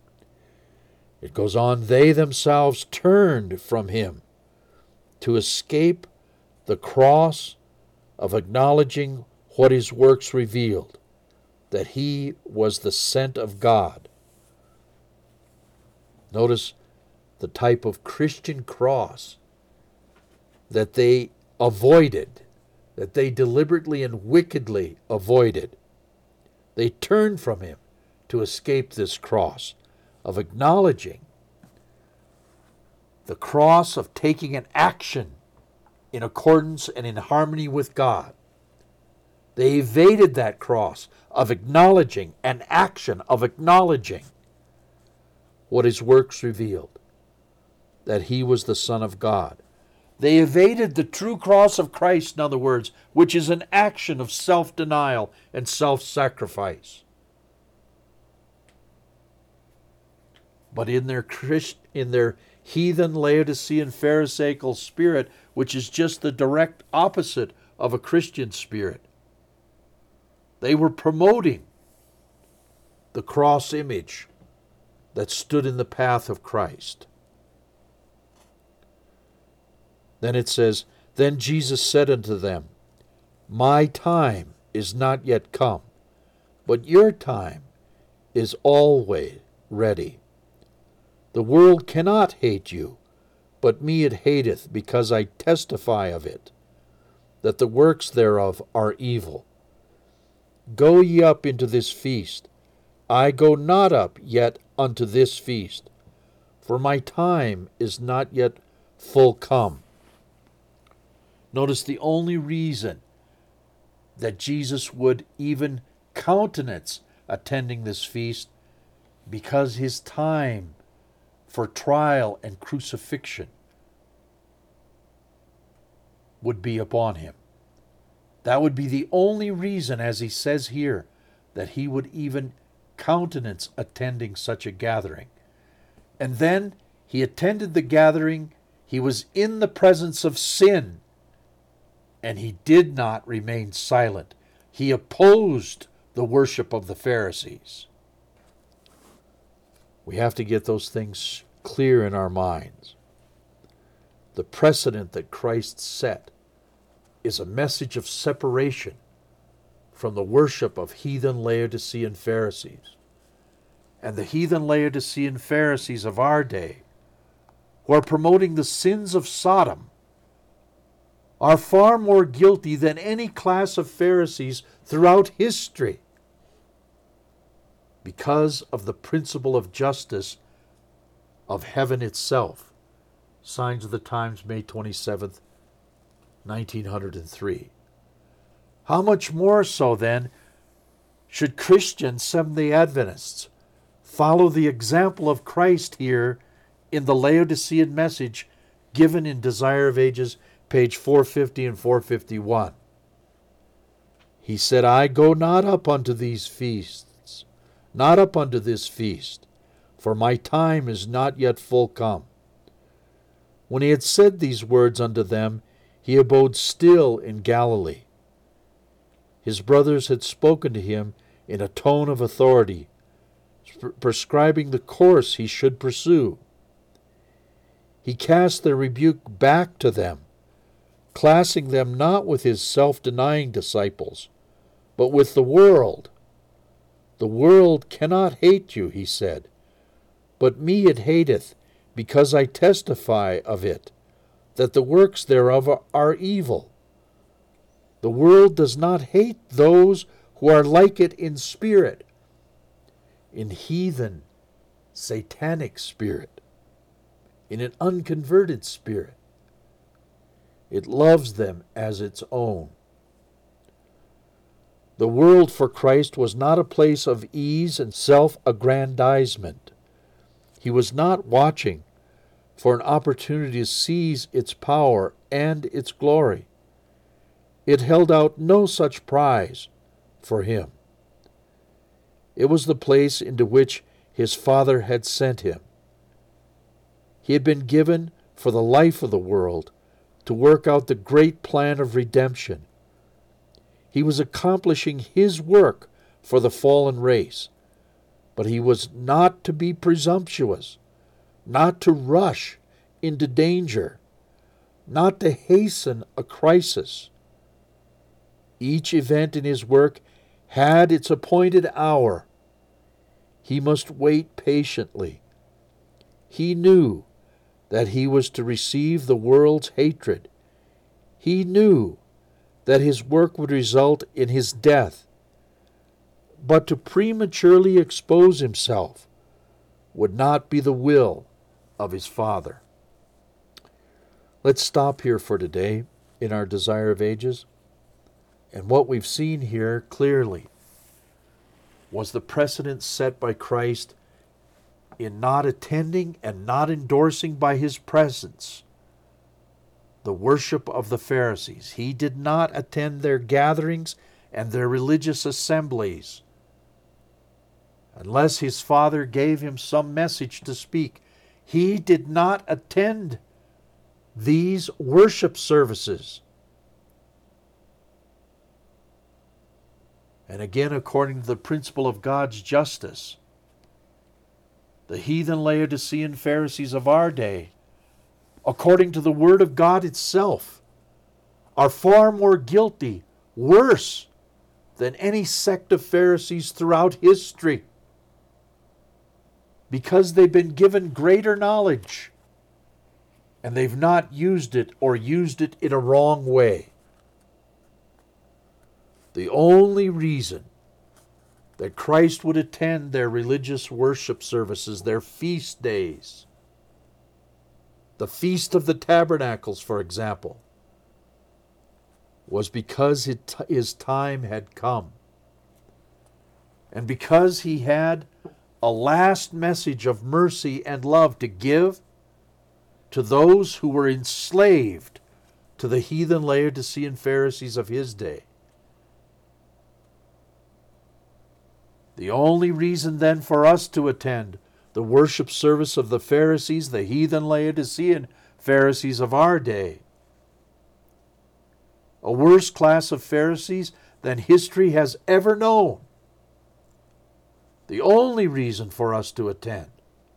It goes on, they themselves turned from him to escape the cross of acknowledging what his works revealed, that he was the sent of God. Notice the type of Christian cross that they avoided, that they deliberately and wickedly avoided. They turned from him to escape this cross of acknowledging, the cross of taking an action in accordance and in harmony with God. They evaded that cross of acknowledging, an action of acknowledging what his works revealed, that he was the Son of God. They evaded the true cross of Christ, in other words, which is an action of self-denial and self-sacrifice. But in their heathen Laodicean Pharisaical spirit, which is just the direct opposite of a Christian spirit, they were promoting the cross image that stood in the path of Christ. Then it says, Then Jesus said unto them, My time is not yet come, but your time is always ready. The world cannot hate you, but me it hateth, because I testify of it, that the works thereof are evil. Go ye up into this feast. I go not up yet unto this feast, for my time is not yet full come. Notice the only reason that Jesus would even countenance attending this feast, because his time for trial and crucifixion would be upon him. That would be the only reason, as he says here, that he would even countenance attending such a gathering. And then he attended the gathering, he was in the presence of sin, and he did not remain silent. He opposed the worship of the Pharisees. We have to get those things clear in our minds. The precedent that Christ set is a message of separation from the worship of heathen Laodicean Pharisees. And the heathen Laodicean Pharisees of our day, who are promoting the sins of Sodom, are far more guilty than any class of Pharisees throughout history, because of the principle of justice of heaven itself. Signs of the Times, May 27th, 1903. How much more so, then, should Christians, Seventh-day Adventists, follow the example of Christ here in the Laodicean message given in Desire of Ages, page 450 and 451. He said, I go not up unto these feasts, not up unto this feast, for my time is not yet full come. When he had said these words unto them, he abode still in Galilee. His brothers had spoken to him in a tone of authority, prescribing the course he should pursue. He cast their rebuke back to them, classing them not with his self-denying disciples, but with the world. The world cannot hate you, he said, but me it hateth, because I testify of it, that the works thereof are evil. The world does not hate those who are like it in spirit, in heathen, satanic spirit, in an unconverted spirit. It loves them as its own. The world for Christ was not a place of ease and self-aggrandizement. He was not watching for an opportunity to seize its power and its glory. It held out no such prize for him. It was the place into which his Father had sent him. He had been given for the life of the world to work out the great plan of redemption. He was accomplishing his work for the fallen race, but he was not to be presumptuous, not to rush into danger, not to hasten a crisis. Each event in his work had its appointed hour. He must wait patiently. He knew that he was to receive the world's hatred. He knew that his work would result in his death. But to prematurely expose himself would not be the will of his Father. Let's stop here for today in our Desire of Ages. And what we've seen here clearly was the precedent set by Christ in not attending and not endorsing by his presence the worship of the Pharisees. He did not attend their gatherings and their religious assemblies unless his Father gave him some message to speak. He did not attend these worship services. And again, according to the principle of God's justice, the heathen Laodicean Pharisees of our day, according to the Word of God itself, are far more guilty, worse than any sect of Pharisees throughout history, because they've been given greater knowledge and they've not used it or used it in a wrong way. The only reason that Christ would attend their religious worship services, their feast days, the Feast of the Tabernacles, for example, was because his time had come. And because he had a last message of mercy and love to give to those who were enslaved to the heathen Laodicean Pharisees of his day. The only reason then for us to attend the worship service of the Pharisees, the heathen Laodicean Pharisees of our day, a worse class of Pharisees than history has ever known. The only reason for us to attend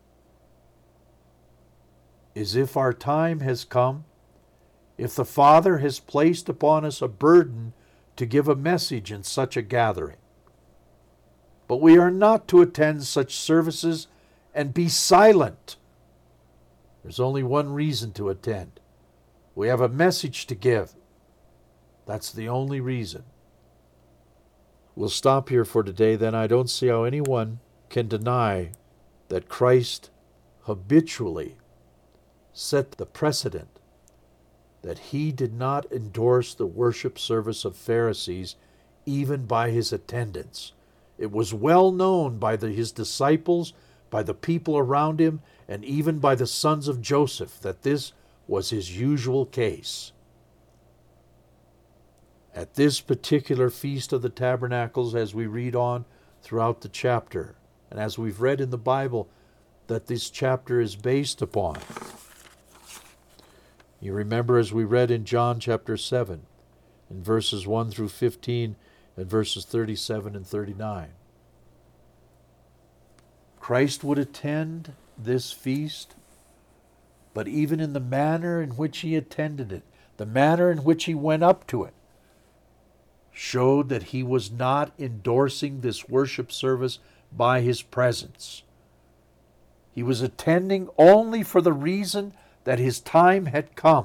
is if our time has come, if the Father has placed upon us a burden to give a message in such a gathering. But we are not to attend such services and be silent. There's only one reason to attend. We have a message to give. That's the only reason. We'll stop here for today then. I don't see how anyone can deny that Christ habitually set the precedent that he did not endorse the worship service of Pharisees even by his attendance. It was well known by his disciples, by the people around him, and even by the sons of Joseph that this was his usual case. At this particular Feast of the Tabernacles, as we read on throughout the chapter, and as we've read in the Bible that this chapter is based upon. You remember as we read in John chapter 7, in verses 1 through 15, and verses 37 and 39. Christ would attend this feast, but even in the manner in which he attended it, the manner in which he went up to it, showed that he was not endorsing this worship service by his presence. He was attending only for the reason that his time had come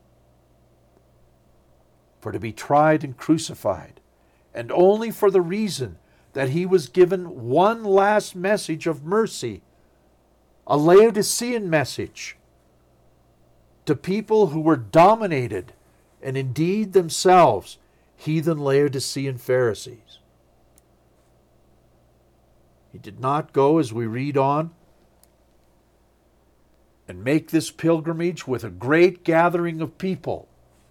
for to be tried and crucified, and only for the reason that he was given one last message of mercy, a Laodicean message, to people who were dominated, and indeed themselves, heathen Laodicean Pharisees. He did not go, as we read on, and make this pilgrimage with a great gathering of people.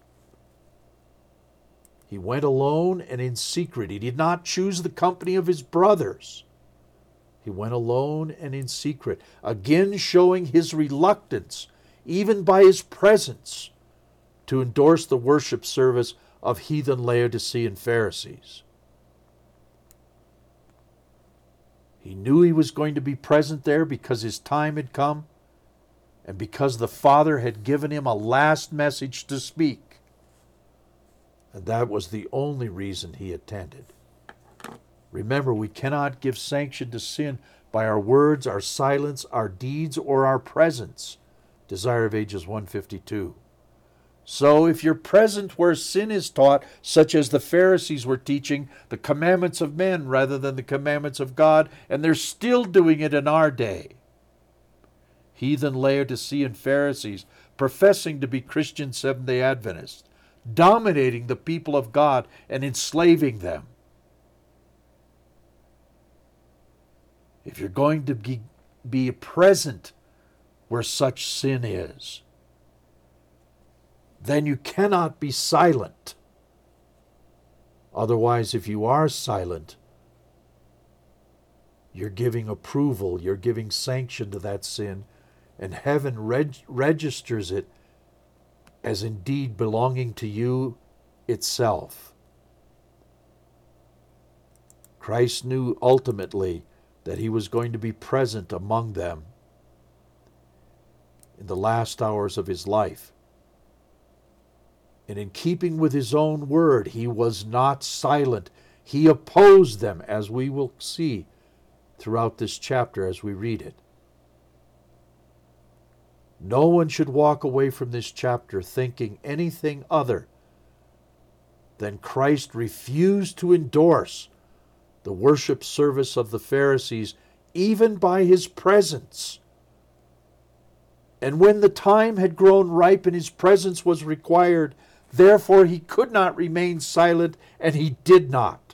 He went alone and in secret. He did not choose the company of his brothers. He went alone and in secret, again showing his reluctance, even by his presence, to endorse the worship service of heathen Laodicean Pharisees. He knew he was going to be present there because his time had come, and because the Father had given him a last message to speak. And that was the only reason he attended. Remember, we cannot give sanction to sin by our words, our silence, our deeds, or our presence. Desire of Ages 152. So if you're present where sin is taught, such as the Pharisees were teaching the commandments of men rather than the commandments of God, and they're still doing it in our day. Heathen Laodicean Pharisees, professing to be Christian Seventh-day Adventists, dominating the people of God and enslaving them. If you're going to be present where such sin is, then you cannot be silent. Otherwise, if you are silent, you're giving approval, you're giving sanction to that sin, and heaven registers it as indeed belonging to you itself. Christ knew ultimately that he was going to be present among them in the last hours of his life. And in keeping with his own word, he was not silent. He opposed them, as we will see throughout this chapter as we read it. No one should walk away from this chapter thinking anything other than Christ refused to endorse the worship service of the Pharisees, even by his presence. And when the time had grown ripe and his presence was required, therefore he could not remain silent, and he did not.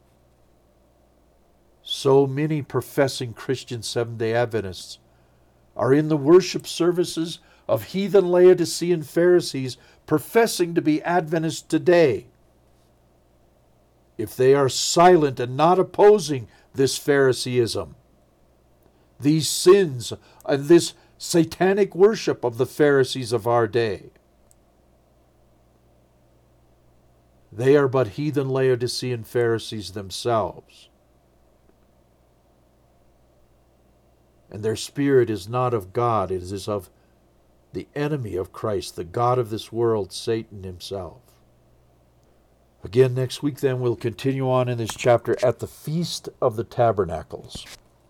So many professing Christian Seventh-day Adventists are in the worship services of heathen Laodicean Pharisees, professing to be Adventists today. If they are silent and not opposing this Phariseeism, these sins, and this satanic worship of the Pharisees of our day, they are but heathen Laodicean Pharisees themselves. And their spirit is not of God, it is of the enemy of Christ, the God of this world, Satan himself. Again, next week then we'll continue on in this chapter at the Feast of the Tabernacles.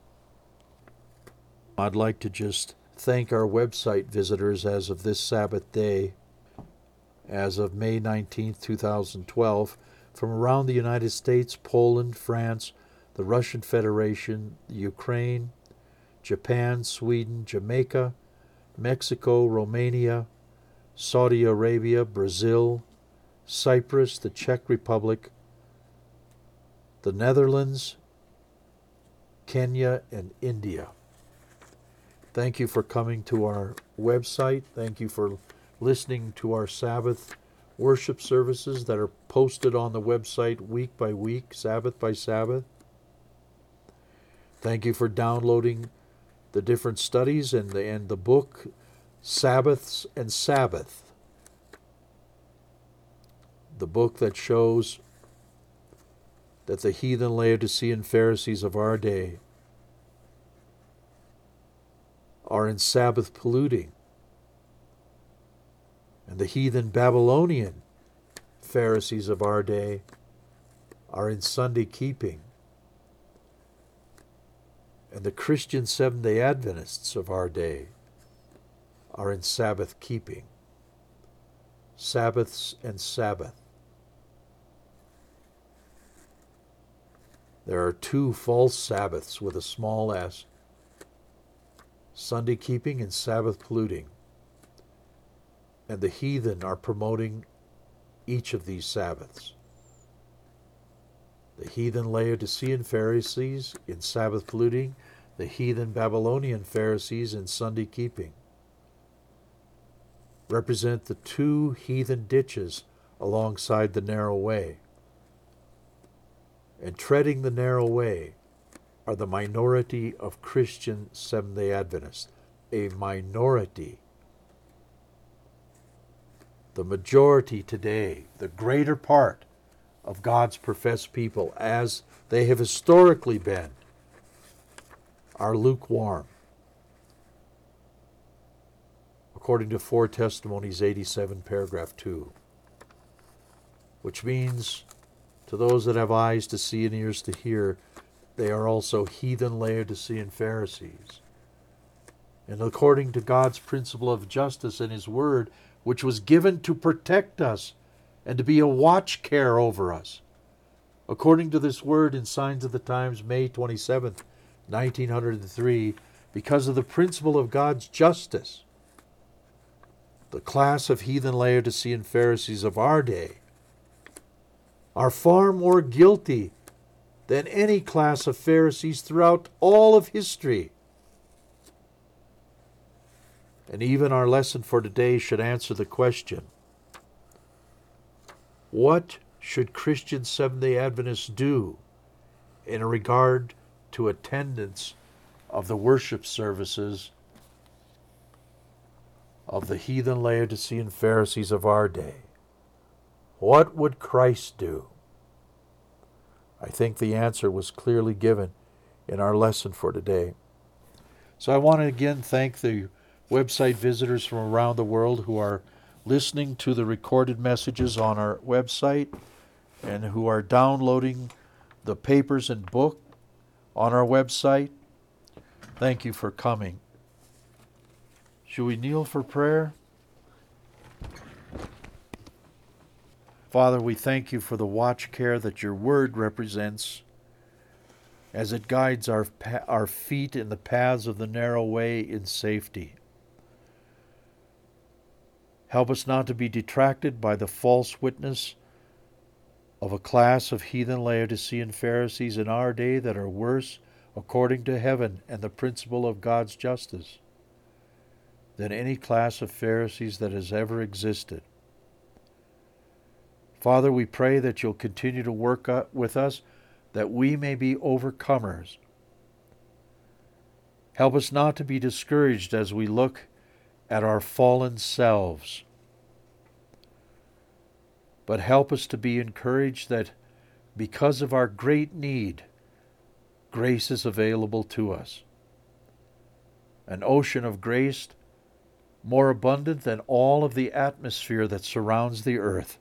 I'd like to just thank our website visitors as of this Sabbath day, as of May 19th, 2012, from around the United States, Poland, France, the Russian Federation, Ukraine, Japan, Sweden, Jamaica, Mexico, Romania, Saudi Arabia, Brazil, Cyprus, the Czech Republic, the Netherlands, Kenya, and India. Thank you for coming to our website. Thank you for listening to our Sabbath worship services that are posted on the website week by week, Sabbath by Sabbath. Thank you for downloading the different studies and the book Sabbaths and Sabbath, the book that shows that the heathen Laodicean Pharisees of our day are in Sabbath polluting, and the heathen Babylonian Pharisees of our day are in Sunday keeping, and the Christian Seventh-day Adventists of our day are in Sabbath keeping. Sabbaths and Sabbath. There are two false Sabbaths with a small s, Sunday keeping and Sabbath polluting. And the heathen are promoting each of these Sabbaths. The heathen Laodicean Pharisees in Sabbath polluting, the heathen Babylonian Pharisees in Sunday keeping, represent the two heathen ditches alongside the narrow way. And treading the narrow way are the minority of Christian Seventh-day Adventists, a minority. The majority today, the greater part of God's professed people, as they have historically been, are lukewarm. according to 4 Testimonies 87, paragraph 2. Which means, to those that have eyes to see and ears to hear, they are also heathen Laodicean Pharisees. And according to God's principle of justice and His Word, which was given to protect us and to be a watch care over us, according to this Word in Signs of the Times, May 27th, 1903, because of the principle of God's justice, the class of heathen Laodicean Pharisees of our day are far more guilty than any class of Pharisees throughout all of history. And even our lesson for today should answer the question, what should Christian Seventh-day Adventists do in regard to attendance of the worship services of the heathen Laodicean Pharisees of our day? What would Christ do? I think the answer was clearly given in our lesson for today. So I want to again thank the website visitors from around the world who are listening to the recorded messages on our website and who are downloading the papers and book on our website. Thank you for coming. Should we kneel for prayer? Father, we thank you for the watch care that your word represents as it guides our feet in the paths of the narrow way in safety. Help us not to be detracted by the false witness of a class of heathen Laodicean Pharisees in our day that are worse, according to heaven and the principle of God's justice, than any class of Pharisees that has ever existed. Father, we pray that you'll continue to work with us, that we may be overcomers. Help us not to be discouraged as we look at our fallen selves, but help us to be encouraged that because of our great need, grace is available to us. An ocean of grace more abundant than all of the atmosphere that surrounds the earth.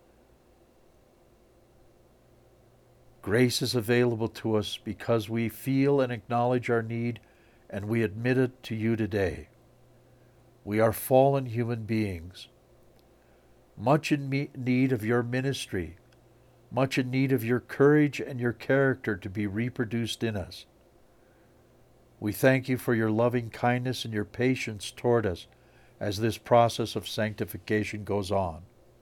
Grace is available to us because we feel and acknowledge our need, and we admit it to you today. We are fallen human beings, much in need of your ministry, much in need of your courage and your character to be reproduced in us. We thank you for your loving kindness and your patience toward us as this process of sanctification goes on.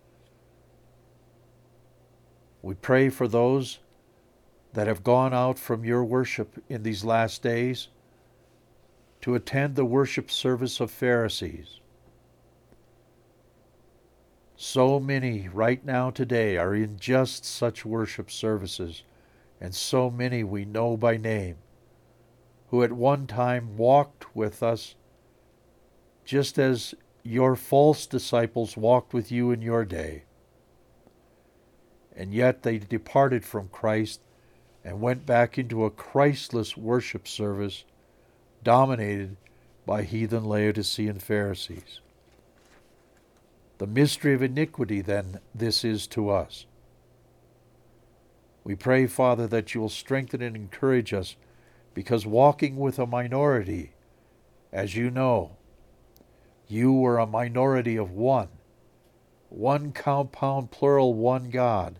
We pray for those that have gone out from your worship in these last days to attend the worship service of Pharisees. So many right now today are in just such worship services, and so many we know by name, who at one time walked with us just as your false disciples walked with you in your day. And yet they departed from Christ and went back into a Christless worship service dominated by heathen Laodicean Pharisees. The mystery of iniquity, then, this is to us. We pray, Father, that you will strengthen and encourage us, because walking with a minority, as you know, you were a minority of one compound plural, one God.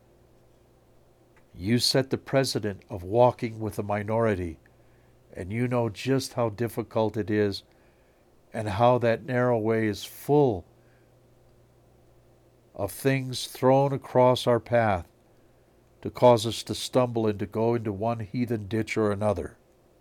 You set the precedent of walking with a minority, and you know just how difficult it is and how that narrow way is full of things thrown across our path to cause us to stumble and to go into one heathen ditch or another.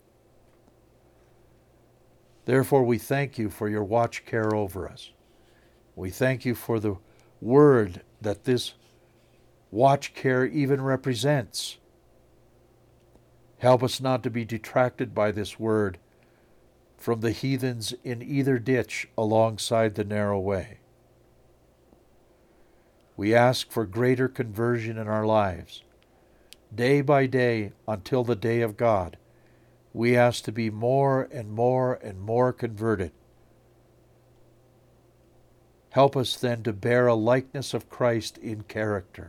Therefore, we thank you for your watch care over us. We thank you for the word that this watch care even represents. Help us not to be detracted by this word from the heathens in either ditch alongside the narrow way. We ask for greater conversion in our lives. Day by day until the day of God, we ask to be more and more and more converted. Help us then to bear a likeness of Christ in character.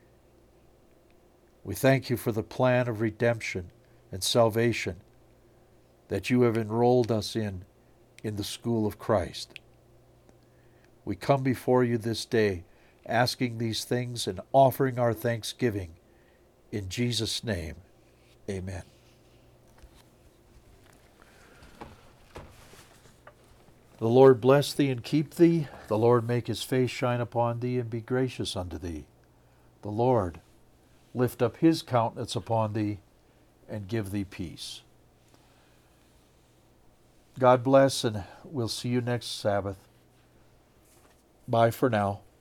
We thank you for the plan of redemption and salvation that you have enrolled us in the school of Christ. We come before you this day, asking these things and offering our thanksgiving. In Jesus' name, amen. The Lord bless thee and keep thee. The Lord make his face shine upon thee and be gracious unto thee. The Lord lift up his countenance upon thee and give thee peace. God bless, and we'll see you next Sabbath. Bye for now.